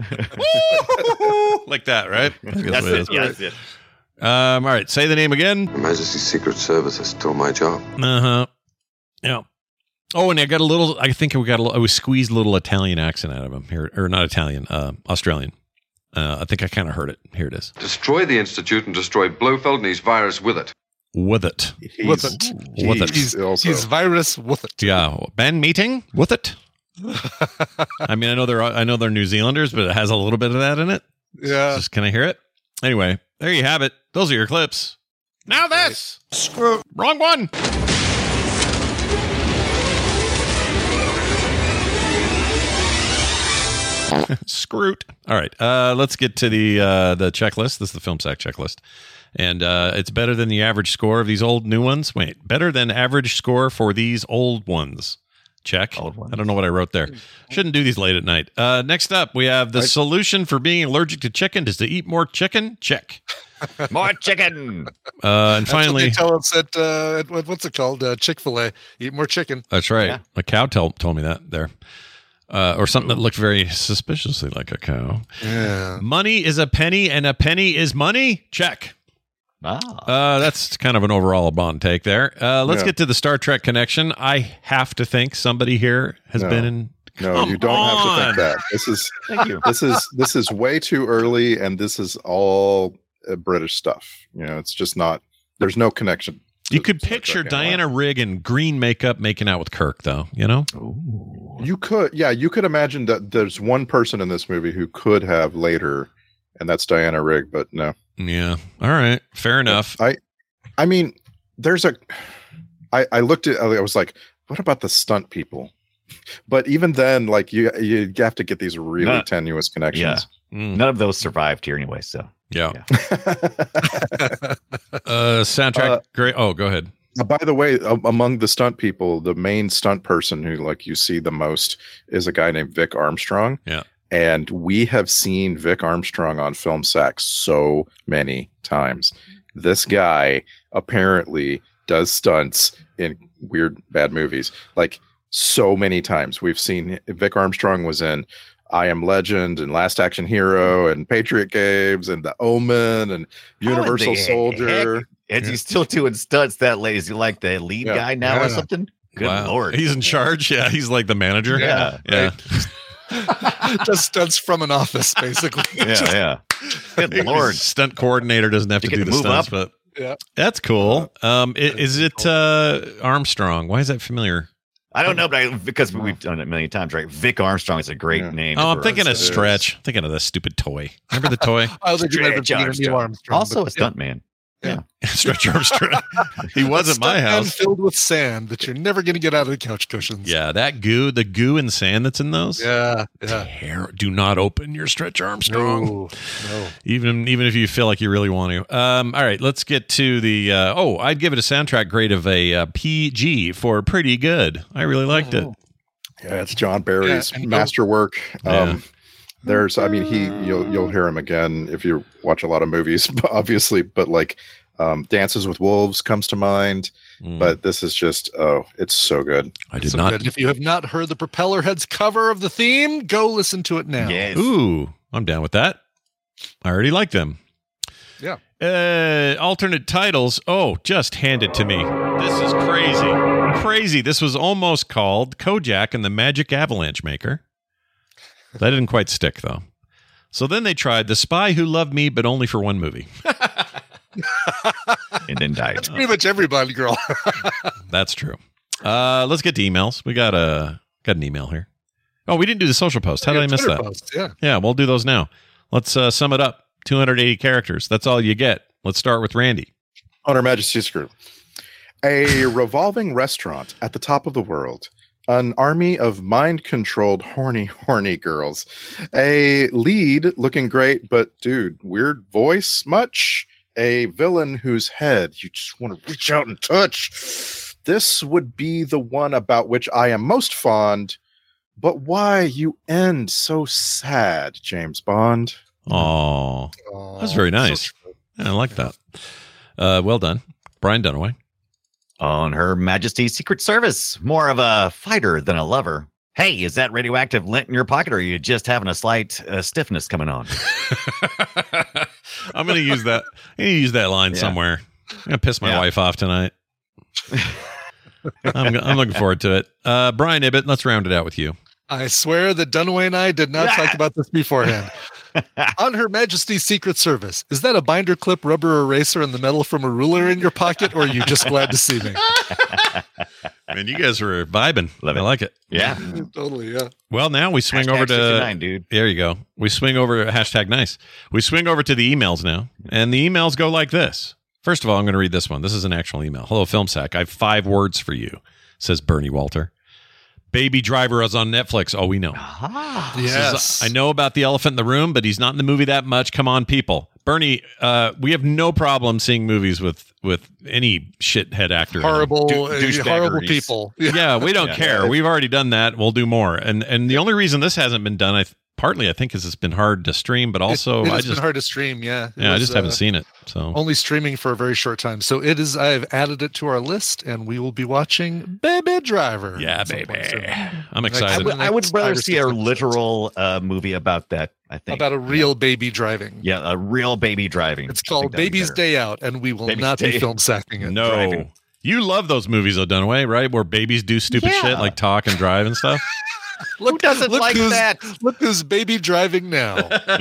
like that, right? I guess that's what it. Yeah, that's it. Um, all right, say the name again. Her Majesty's Secret Service has stole my job. Uh huh. Yeah. Oh, and I got a little. I think we got a little. I was squeezed a little Italian accent out of him here, or not Italian, uh, Australian. Uh, I think I kind of heard it. Here it is. Destroy the Institute and destroy Blofeld and his virus with it. With it. With it. With it. He's, also- he's virus with it. Yeah. Band meeting with it. I mean, I know they're I know they're New Zealanders, but it has a little bit of that in it. Yeah. Just can I hear it? Anyway, there you have it. Those are your clips. Now this. Screw. Wrong one. Scroot. All right. Uh, let's get to the uh, the checklist. This is the Film Sack checklist. And uh, it's better than the average score of these old new ones. Wait, better than average score for these old ones. Check. Old ones. I don't know what I wrote there. Shouldn't do these late at night. Uh, next up, we have the I- solution for being allergic to chicken is to eat more chicken. Check. More chicken. Uh, and That's finally, what they tell us at, uh, at what, what's it called? Uh, Chick-fil-A. Eat more chicken. that's right. Yeah. A cow tell, told me that there. Uh, or something that looked very suspiciously like a cow. Yeah. Money is a penny and a penny is money? Check. Ah. Uh, that's kind of an overall Bond take there. Uh, let's Yeah. get to the Star Trek connection. I have to think somebody here has No. been in. No, Come you don't have to on. think that. This is Thank you. this is this is way too early, and this is all uh, British stuff. You know, it's just not. There's no connection. You could picture Diana Rigg in green makeup making out with Kirk, though. You know, You could, yeah, you could imagine that there's one person in this movie who could have later, and that's Diana Rigg. But no. yeah. All right, fair enough. I, I mean, there's a. I I looked at. I was like, what about the stunt people? But even then, like you, you have to get these really No. tenuous Yeah. connections. Mm. None of those survived here anyway. So Yeah. uh, soundtrack, Uh, great. Oh, go ahead. Uh, By the way, a- among the stunt people, the main stunt person who like you see the most is a guy named Vic Armstrong. Yeah. And we have seen Vic Armstrong on Film Sack so many times. This guy apparently does stunts in weird, bad movies. Like so many times we've seen Vic Armstrong was in I Am Legend and Last Action Hero and Patriot Games and The Omen and Universal How the Soldier. heck is he still doing stunts that late? Is he like the lead Yeah. guy now Yeah. or something? Good Wow. lord. He's in charge. Yeah, he's like the manager. Yeah. Yeah. Just stunts from an office, basically. Yeah, Just- yeah. Good lord. Stunt coordinator doesn't have You to get do to the move stunts, up. but Yeah. that's cool. Um, i- is it uh, Armstrong? Why is that familiar? I don't know, but I, because we've done it a million times, right? Vic Armstrong is a great Yeah. name. Oh, I'm for thinking us. of Stretch. Thinking of the stupid toy. Remember the toy? I think you might have Stretch been thinking of Neil Armstrong, Also a but- stunt man. Stretch Armstrong. He was at my Stuntman house. filled with sand that you're never going to get out of the couch cushions. Yeah, that goo, the goo and sand that's in those. Yeah. Yeah. Tear- do not open your Stretch Armstrong. No. No. Even even if you feel like you really want to. Um, all right, let's get to the. Uh, oh, I'd give it a soundtrack grade of a uh, P G for pretty good. I really liked it. Yeah, it's John Barry's Yeah, and- masterwork. Um, Yeah. There's, I mean, he you'll you'll hear him again if you watch a lot of movies, obviously. But like, um, Dances with Wolves comes to mind. Mm. But this is just, oh, it's so good. I did So not. good. If you have not heard the Propeller Heads cover of the theme, go listen to it now. Yes. Ooh, I'm down with that. I already like them. Yeah. Uh, alternate titles. Oh, just hand it to me. This is crazy. Crazy. This was almost called Kojak and the Magic Avalanche Maker. That didn't quite stick, though. So then they tried The Spy Who Loved Me, but only for one movie. And then died. That's pretty much everybody, girl. That's true. Uh, let's get to emails. We got a got an email here. Oh, we didn't do the social post. How did I miss Twitter that? post, yeah. Yeah, we'll do those now. Let's uh, sum it up. two hundred eighty characters. That's all you get. Let's start with Randy. On Her Majesty's Group. A revolving restaurant at the top of the world. An army of mind-controlled, horny, horny girls. A lead looking great, but dude, weird voice much? A villain whose head you just want to reach out and touch. This would be the one about which I am most fond, but why you end so sad, James Bond? Oh, that's very nice. Yeah, I like that. Uh, well done, Brian Dunaway. On Her Majesty's Secret Service, more of a fighter than a lover. Hey, is that radioactive lint in your pocket, or are you just having a slight uh, stiffness coming on? I'm going to use that. I'm going to use that line Yeah. somewhere. I'm going to piss my Yeah. wife off tonight. I'm, I'm looking forward to it. Uh, Brian Ibbett, let's round it out with you. I swear that Dunaway and I did not talk about this beforehand. On Her Majesty's Secret Service, is that a binder clip, rubber eraser, and the metal from a ruler in your pocket, or are you just glad to see me? Man, you guys were vibing. Love it. I like it. Yeah. Totally, yeah. Well, now we swing Hashtag over to sixty-nine, dude. There you go. We swing over hashtag nice. We swing over to the emails now, and the emails go like this. First of all, I'm going to read this one. This is an actual email. Hello, Film Sack. I have five words for you, says Bernie Walter. Baby Driver is on Netflix. Oh, we know. Ah, This is- Yes. I know about the elephant in the room, but he's not in the movie that much. Come on, people. Bernie, uh, we have no problem seeing movies with with any shithead actor. in them. Horrible, Du- uh, douchebaggeries. horrible people. Yeah, we don't Yeah. care. We've already done that. We'll do more. And and the only reason this hasn't been done, I th- partly I think because it's been hard to stream, but also it, it I has just been hard to stream. Yeah, It yeah, I was, just haven't uh, seen it. So only streaming for a very short time. So it is. I've added it to our list, and we will be watching Baby Driver. Yeah, at some baby. point soon. I'm Next- excited. I would, I would next rather five or see six a episodes. literal uh, movie about that. I think about a real baby driving. yeah, a real baby driving. It's I called think that'd be Baby's better. Day Out, and we will Baby's not Day- be film sacking it. No. driving. You love those movies, though, Dunaway, right? Where babies do stupid Yeah. shit like talk and drive and stuff. Look, doesn't look like who's, that? Look who's baby driving now.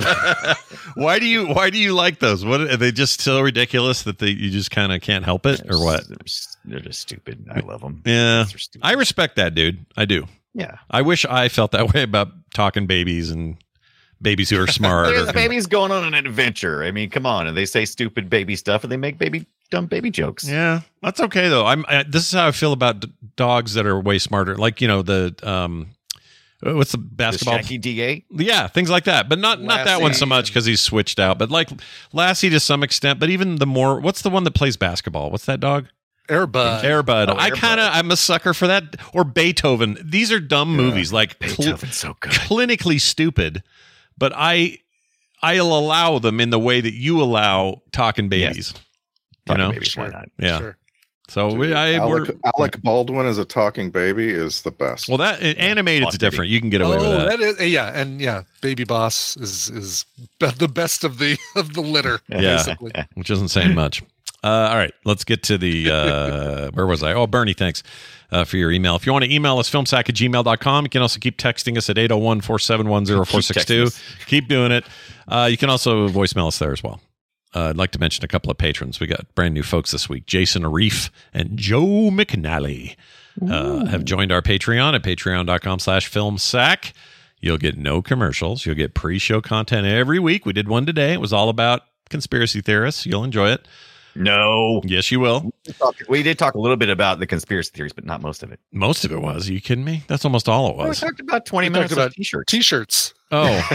Why do you Why do you like those? What are they just so ridiculous that they you just kind of can't help it, or what? They're, they're just stupid. I love them. Yeah, I respect that, dude. I do. Yeah. I wish I felt that way about talking babies and babies who are smart. There's or- babies going on an adventure. I mean, come on. And they say stupid baby stuff and they make baby dumb baby jokes. Yeah, that's okay though. I'm. I, this is how I feel about d- dogs that are way smarter. Like you know the um, what's the basketball? The Shaggy D A? Yeah, things like that. But not not that one so much because he's switched out. But like Lassie to some extent. But even the more, what's the one that plays basketball? What's that dog? Airbud. Airbud. Oh, I Airbud. kind of I'm a sucker for that. Or Beethoven. These are dumb movies, like cl- Beethoven's so good. clinically stupid. But I I'll allow them in the way that you allow talking babies. You Talking know, babies, why not? yeah. Sure. So we, I Alec, we're, Alec Baldwin as a talking baby is the best. well that animated's Lost different. You can get away Oh, with that. that is yeah, and yeah, Baby Boss is is be- the best of the of the litter. Yeah, basically. which isn't saying much. Uh, all right, let's get to the uh, where was I? Oh, Bernie, thanks uh, for your email. If you want to email us, filmsack at gmail dot com. You can also keep texting us at eight oh one, four seven one, oh four six two. Keep doing it. Uh, you can also voicemail us there as well. Uh, I'd like to mention a couple of patrons. We got brand new folks this week. Jason Arif and Joe McNally uh, have joined our Patreon at patreon.com slash filmsack. You'll get no commercials. You'll get pre-show content every week. We did one today. It was all about conspiracy theorists. You'll enjoy it. No. Yes, you will. We did talk a little bit about the conspiracy theories, but not most of it. Most of it was. Are you kidding me? That's almost all it We was. talked about twenty We minutes talked about of t-shirts. T-shirts. Oh.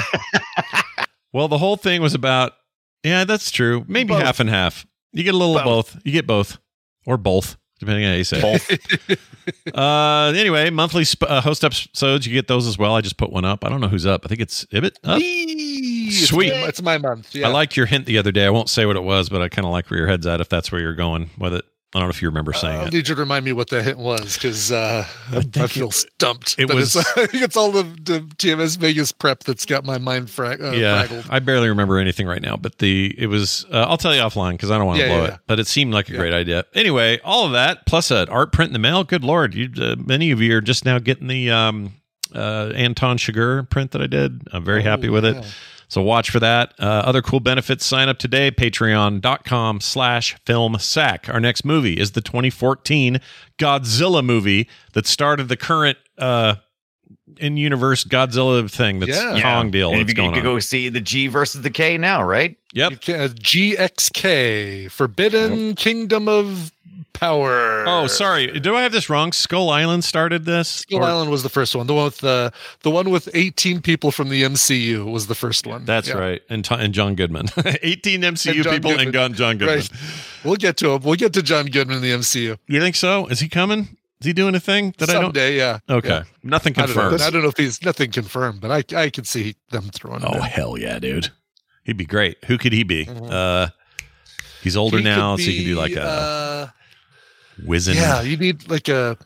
Well, the whole thing was about, yeah, that's true. Maybe Both. half and half. You get a little Both. of both. You get both. Or both, depending on how you say it. uh, anyway, monthly sp- uh, host episodes, you get those as well. I just put one up. I don't know who's up. I think it's Ibit up. It's Sweet. my- It's my month. Yeah. I liked your hint the other day. I won't say what it was, but I kind of like where your head's at if that's where you're going with it. I don't know if you remember saying I'll it. need you to remind me what the hint was because uh, I, I feel stumped. it But was- it's, I think it's all the, the T M S Vegas prep that's got my mind fra- uh, Yeah, fraggled. I barely remember anything right now, but the it was. Uh, I'll tell you offline because I don't want to Yeah, blow yeah, it. yeah. But it seemed like a great idea. Anyway, all of that plus an art print in the mail. Good lord, you uh, many of you are just now getting the um, uh, Anton Chigurh print that I did. I'm very happy with it. yeah. So watch for that. Uh, other cool benefits. Sign up today. Patreon.com slash film sack. Our next movie is the twenty fourteen Godzilla movie that started the current uh, in-universe Godzilla thing. That's Yeah. Kong deal. And that's you, you going could on. go see the G versus the K now, right? Yep. You can, uh, G X K, Forbidden Kingdom of Power. Oh, sorry. Do I have this wrong? Skull Island started this? Skull Or- Island was the first one. The one with the the one with eighteen people from the M C U was the first one. That's Yeah. right. And, and John Goodman. eighteen M C U And John people and Goodman. John, John Goodman. Right. We'll get to him. We'll get to John Goodman in the M C U You think so? Is he coming? Is he doing a thing that someday. Yeah. I don't? Okay. Yeah. Nothing I don't, know, confirmed. I don't know if he's nothing confirmed, but I I could see them throwing. Oh, him in. hell yeah, dude. He'd be great. Who could he be? Mhm. Uh, he's older He could now, so he can do be, like a uh, whizzing. yeah, you need like a.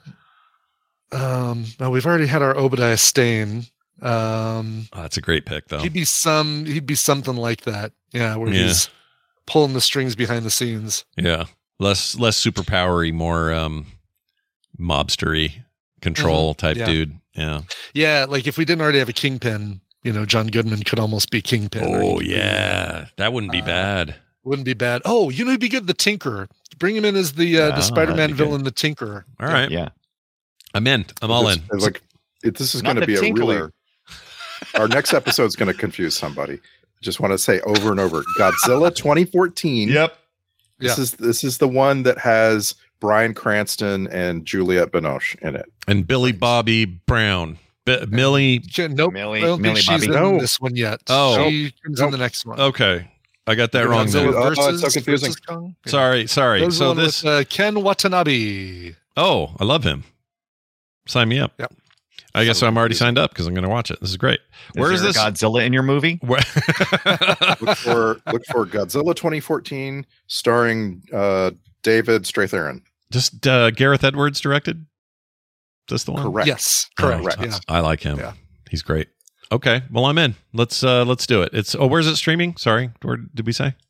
Um. Well, we've already had our Obadiah Stane. Um. Oh, that's a great pick, though. He'd be some. He'd be something like that. Yeah, where Yeah. he's pulling the strings behind the scenes. Yeah. Less less superpowery, more um, mobstery control Mhm. type Yeah. dude. Yeah. Yeah, like if we didn't already have a Kingpin, you know, John Goodman could almost be Kingpin. or he Oh, could be- yeah. That wouldn't be Uh, bad. Wouldn't be bad. Oh, you know, he'd be good. The Tinkerer. Bring him in as the uh, Ah, the that'd Spider-Man be good. villain, the Tinkerer. All right. Yeah. I'm in. I'm all in. It's like it, this is Not going to the be a really. Tinkler. Our next episode is going to confuse somebody. Just want to say over and over, Godzilla twenty fourteen. Yep. This Yeah. is this is the one that has Bryan Cranston and Juliette Binoche in it. And Billy Bobby Brown. B- Millie. She- Nope. Millie- I don't Millie think she's Bobby. in No. this one yet. Oh. She comes Nope. in the next one. Okay. I got that wrong. Godzilla Then. Oh, it's so versus, confusing. versus Kong. Yeah. Sorry. Sorry. That was the So one this. with, uh, Ken Watanabe. Oh, I love him. Sign me up. Yep. I guess I'm already signed up because I'm going to watch it. This is great. Where is, is this Godzilla in your movie? look for look for Godzilla twenty fourteen, starring uh, David Strathairn. Just uh, Gareth Edwards directed. Is this the one? Correct. Yes, correct. Oh, Yeah. I like him. Yeah. He's great. Okay, well I'm in. Let's uh, let's do it. It's oh, where's it streaming? Sorry, where did we say?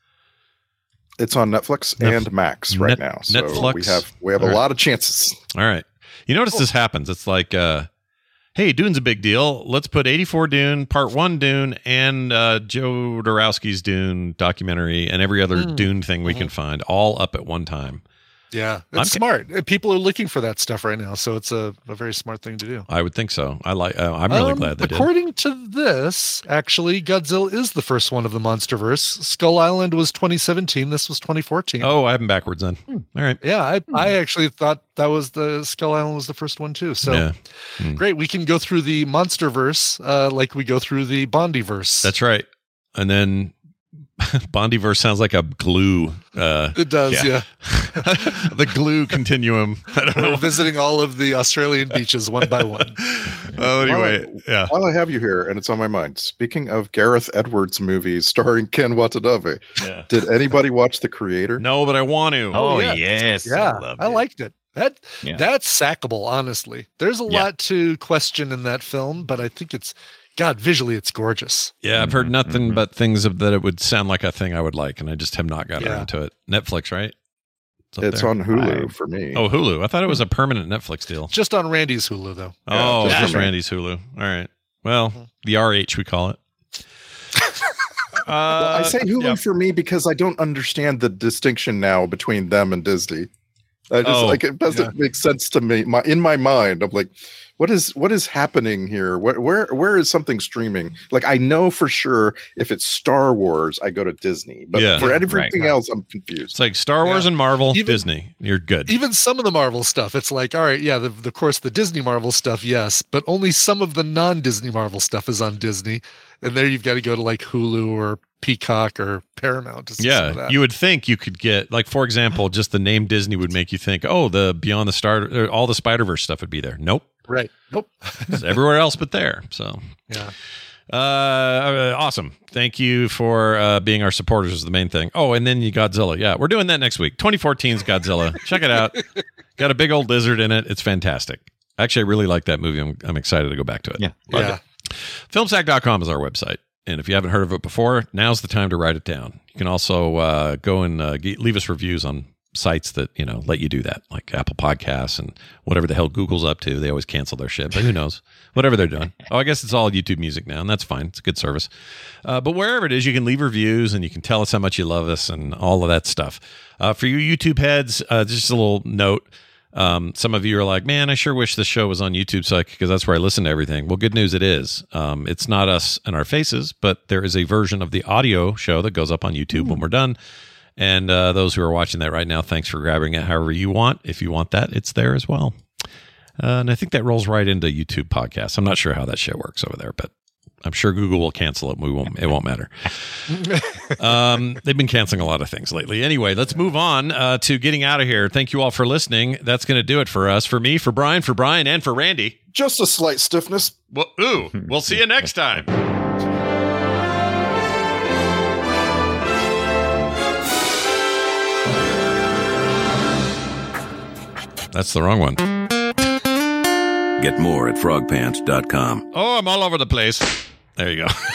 It's on Netflix Netf- and Max right Net- now. So Netflix? we have we have All a right. lot of chances. All right. You notice this happens. It's like, uh, hey, Dune's a big deal. Let's put eighty-four Dune, Part One Dune, and uh, Joe Dorowski's Dune documentary, and every other Mm. Dune thing we Mhm. can find all up at one time. Yeah, it's I'm- smart. Uh, People are looking for that stuff right now, so it's a, a very smart thing to do. I would think so. I like. Uh, I'm really Um, glad they did. according to this, actually, Godzilla is the first one of the MonsterVerse. Skull Island was twenty seventeen. This was twenty fourteen. Oh, I have them backwards then. All right. Yeah, I, I actually thought that was the Skull Island was the first one too. So Yeah. Hmm. great, we can go through the MonsterVerse uh, like we go through the Bondiverse. That's right. And then Bondiverse sounds like a glue. Uh, It does, yeah. the glue continuum. I don't We're know. visiting all of the Australian beaches one by one. Oh, anyway, While I- yeah. While I have you here, and it's on my mind. Speaking of Gareth Edwards movies starring Ken Watanabe, Yeah. did anybody watch The Creator? No, but I want to. Oh, yeah. yes. Yeah, loved I it. liked it. That Yeah. that's sackable, honestly. There's a Yeah. lot to question in that film, but I think it's God visually it's gorgeous. Yeah, I've heard nothing Mhm. but things of that it would sound like a thing I would like, and I just have not gotten Yeah. around to it. Netflix, right? up It's there? on Hulu Right. for me. Oh, Hulu. I thought it was a permanent Netflix deal. Just on Randy's Hulu though. Oh, just just for me. Randy's Hulu. All right. Well, the R H we call it. Uh, Well, I say Hulu yeah. for me because I don't understand the distinction now between them and Disney. I just Oh, like it doesn't make sense to me. My in my mind, I'm like, what is what is happening here? Where where where is something streaming? Like I know for sure if it's Star Wars, I go to Disney, but Yeah. for Right, everything right. else, I'm confused. It's like Star Wars Yeah. and Marvel, Even- Disney. You're good. Even some of the Marvel stuff, it's like, all right, yeah, the, the of course the Disney Marvel stuff, yes, but only some of the non-Disney Marvel stuff is on Disney, and there you've got to go to like Hulu or Peacock or Paramount to see some of Yeah, that. you would think you could get, like, for example, just the name Disney would make you think, oh, the Beyond the Star, or all the Spider Verse stuff would be there. Nope, right? Nope. it's everywhere else but there. So, Yeah. uh, awesome. Thank you for uh, being our supporters. Is the main thing. Oh, and then you Godzilla. Yeah, we're doing that next week. twenty fourteen's Godzilla. Check it out. Got a big old lizard in it. It's fantastic. Actually, I really like that movie. I'm, I'm excited to go back to it. Yeah. Loved Yeah. it. filmsack dot com is our website. And if you haven't heard of it before, now's the time to write it down. You can also uh, go and uh, ge- leave us reviews on sites that, you know, let you do that, like Apple Podcasts and whatever the hell Google's up to. They always cancel their shit, but who knows? Whatever they're doing. Oh, I guess it's all YouTube music now, and that's fine. It's a good service. Uh, but wherever it is, you can leave reviews and you can tell us how much you love us and all of that stuff. Uh, for you YouTube heads, uh, just a little note. Um, some of you are like, man, I sure wish this show was on YouTube so I, because that's where I listen to everything. Well, good news, it is. Um, it's not us and our faces, but there is a version of the audio show that goes up on YouTube when we're done. And uh, those who are watching that right now, thanks for grabbing it however you want. If you want that, it's there as well. Uh, and I think that rolls right into YouTube podcasts. I'm not sure how that shit works over there, but I'm sure Google will cancel it. We won't. It won't matter. um, they've been canceling a lot of things lately. Anyway, let's move on uh, to getting out of here. Thank you all for listening. That's going to do it for us. For me, for Brian, for Brian, and for Randy. Just a slight stiffness. Well, ooh, we'll see you next time. That's the wrong one. Get more at frog pants dot com. Oh, I'm all over the place. There you go.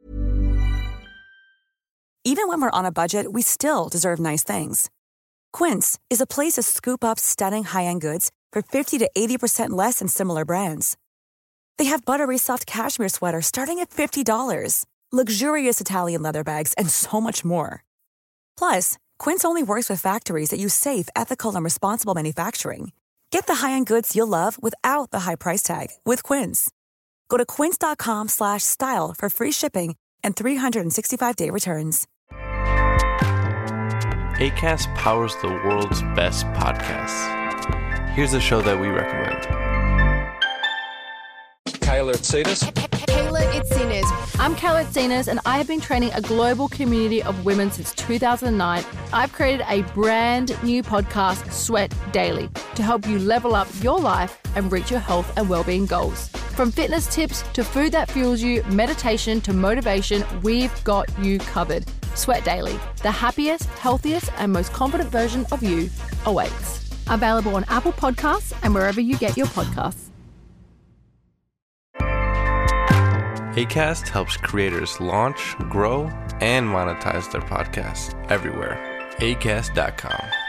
Even when we're on a budget, we still deserve nice things. Quince is a place to scoop up stunning high-end goods for fifty to eighty percent less than similar brands. They have buttery soft cashmere sweaters starting at fifty dollars, luxurious Italian leather bags, and so much more. Plus, Quince only works with factories that use safe, ethical, and responsible manufacturing. Get the high-end goods you'll love without the high price tag with Quince. Go to quince.com slash style for free shipping and three sixty-five day returns. Acast powers the world's best podcasts. Here's a show that we recommend. Kayla Itsinas. Kayla Itsinas. I'm Kayla Itsinas, and I have been training a global community of women since two thousand nine. I've created a brand new podcast, Sweat Daily, to help you level up your life and reach your health and well-being goals. From fitness tips to food that fuels you, meditation to motivation, we've got you covered. Sweat Daily, the happiest, healthiest, and most confident version of you awaits. Available on Apple Podcasts and wherever you get your podcasts. Acast helps creators launch, grow, and monetize their podcasts everywhere. acast dot com.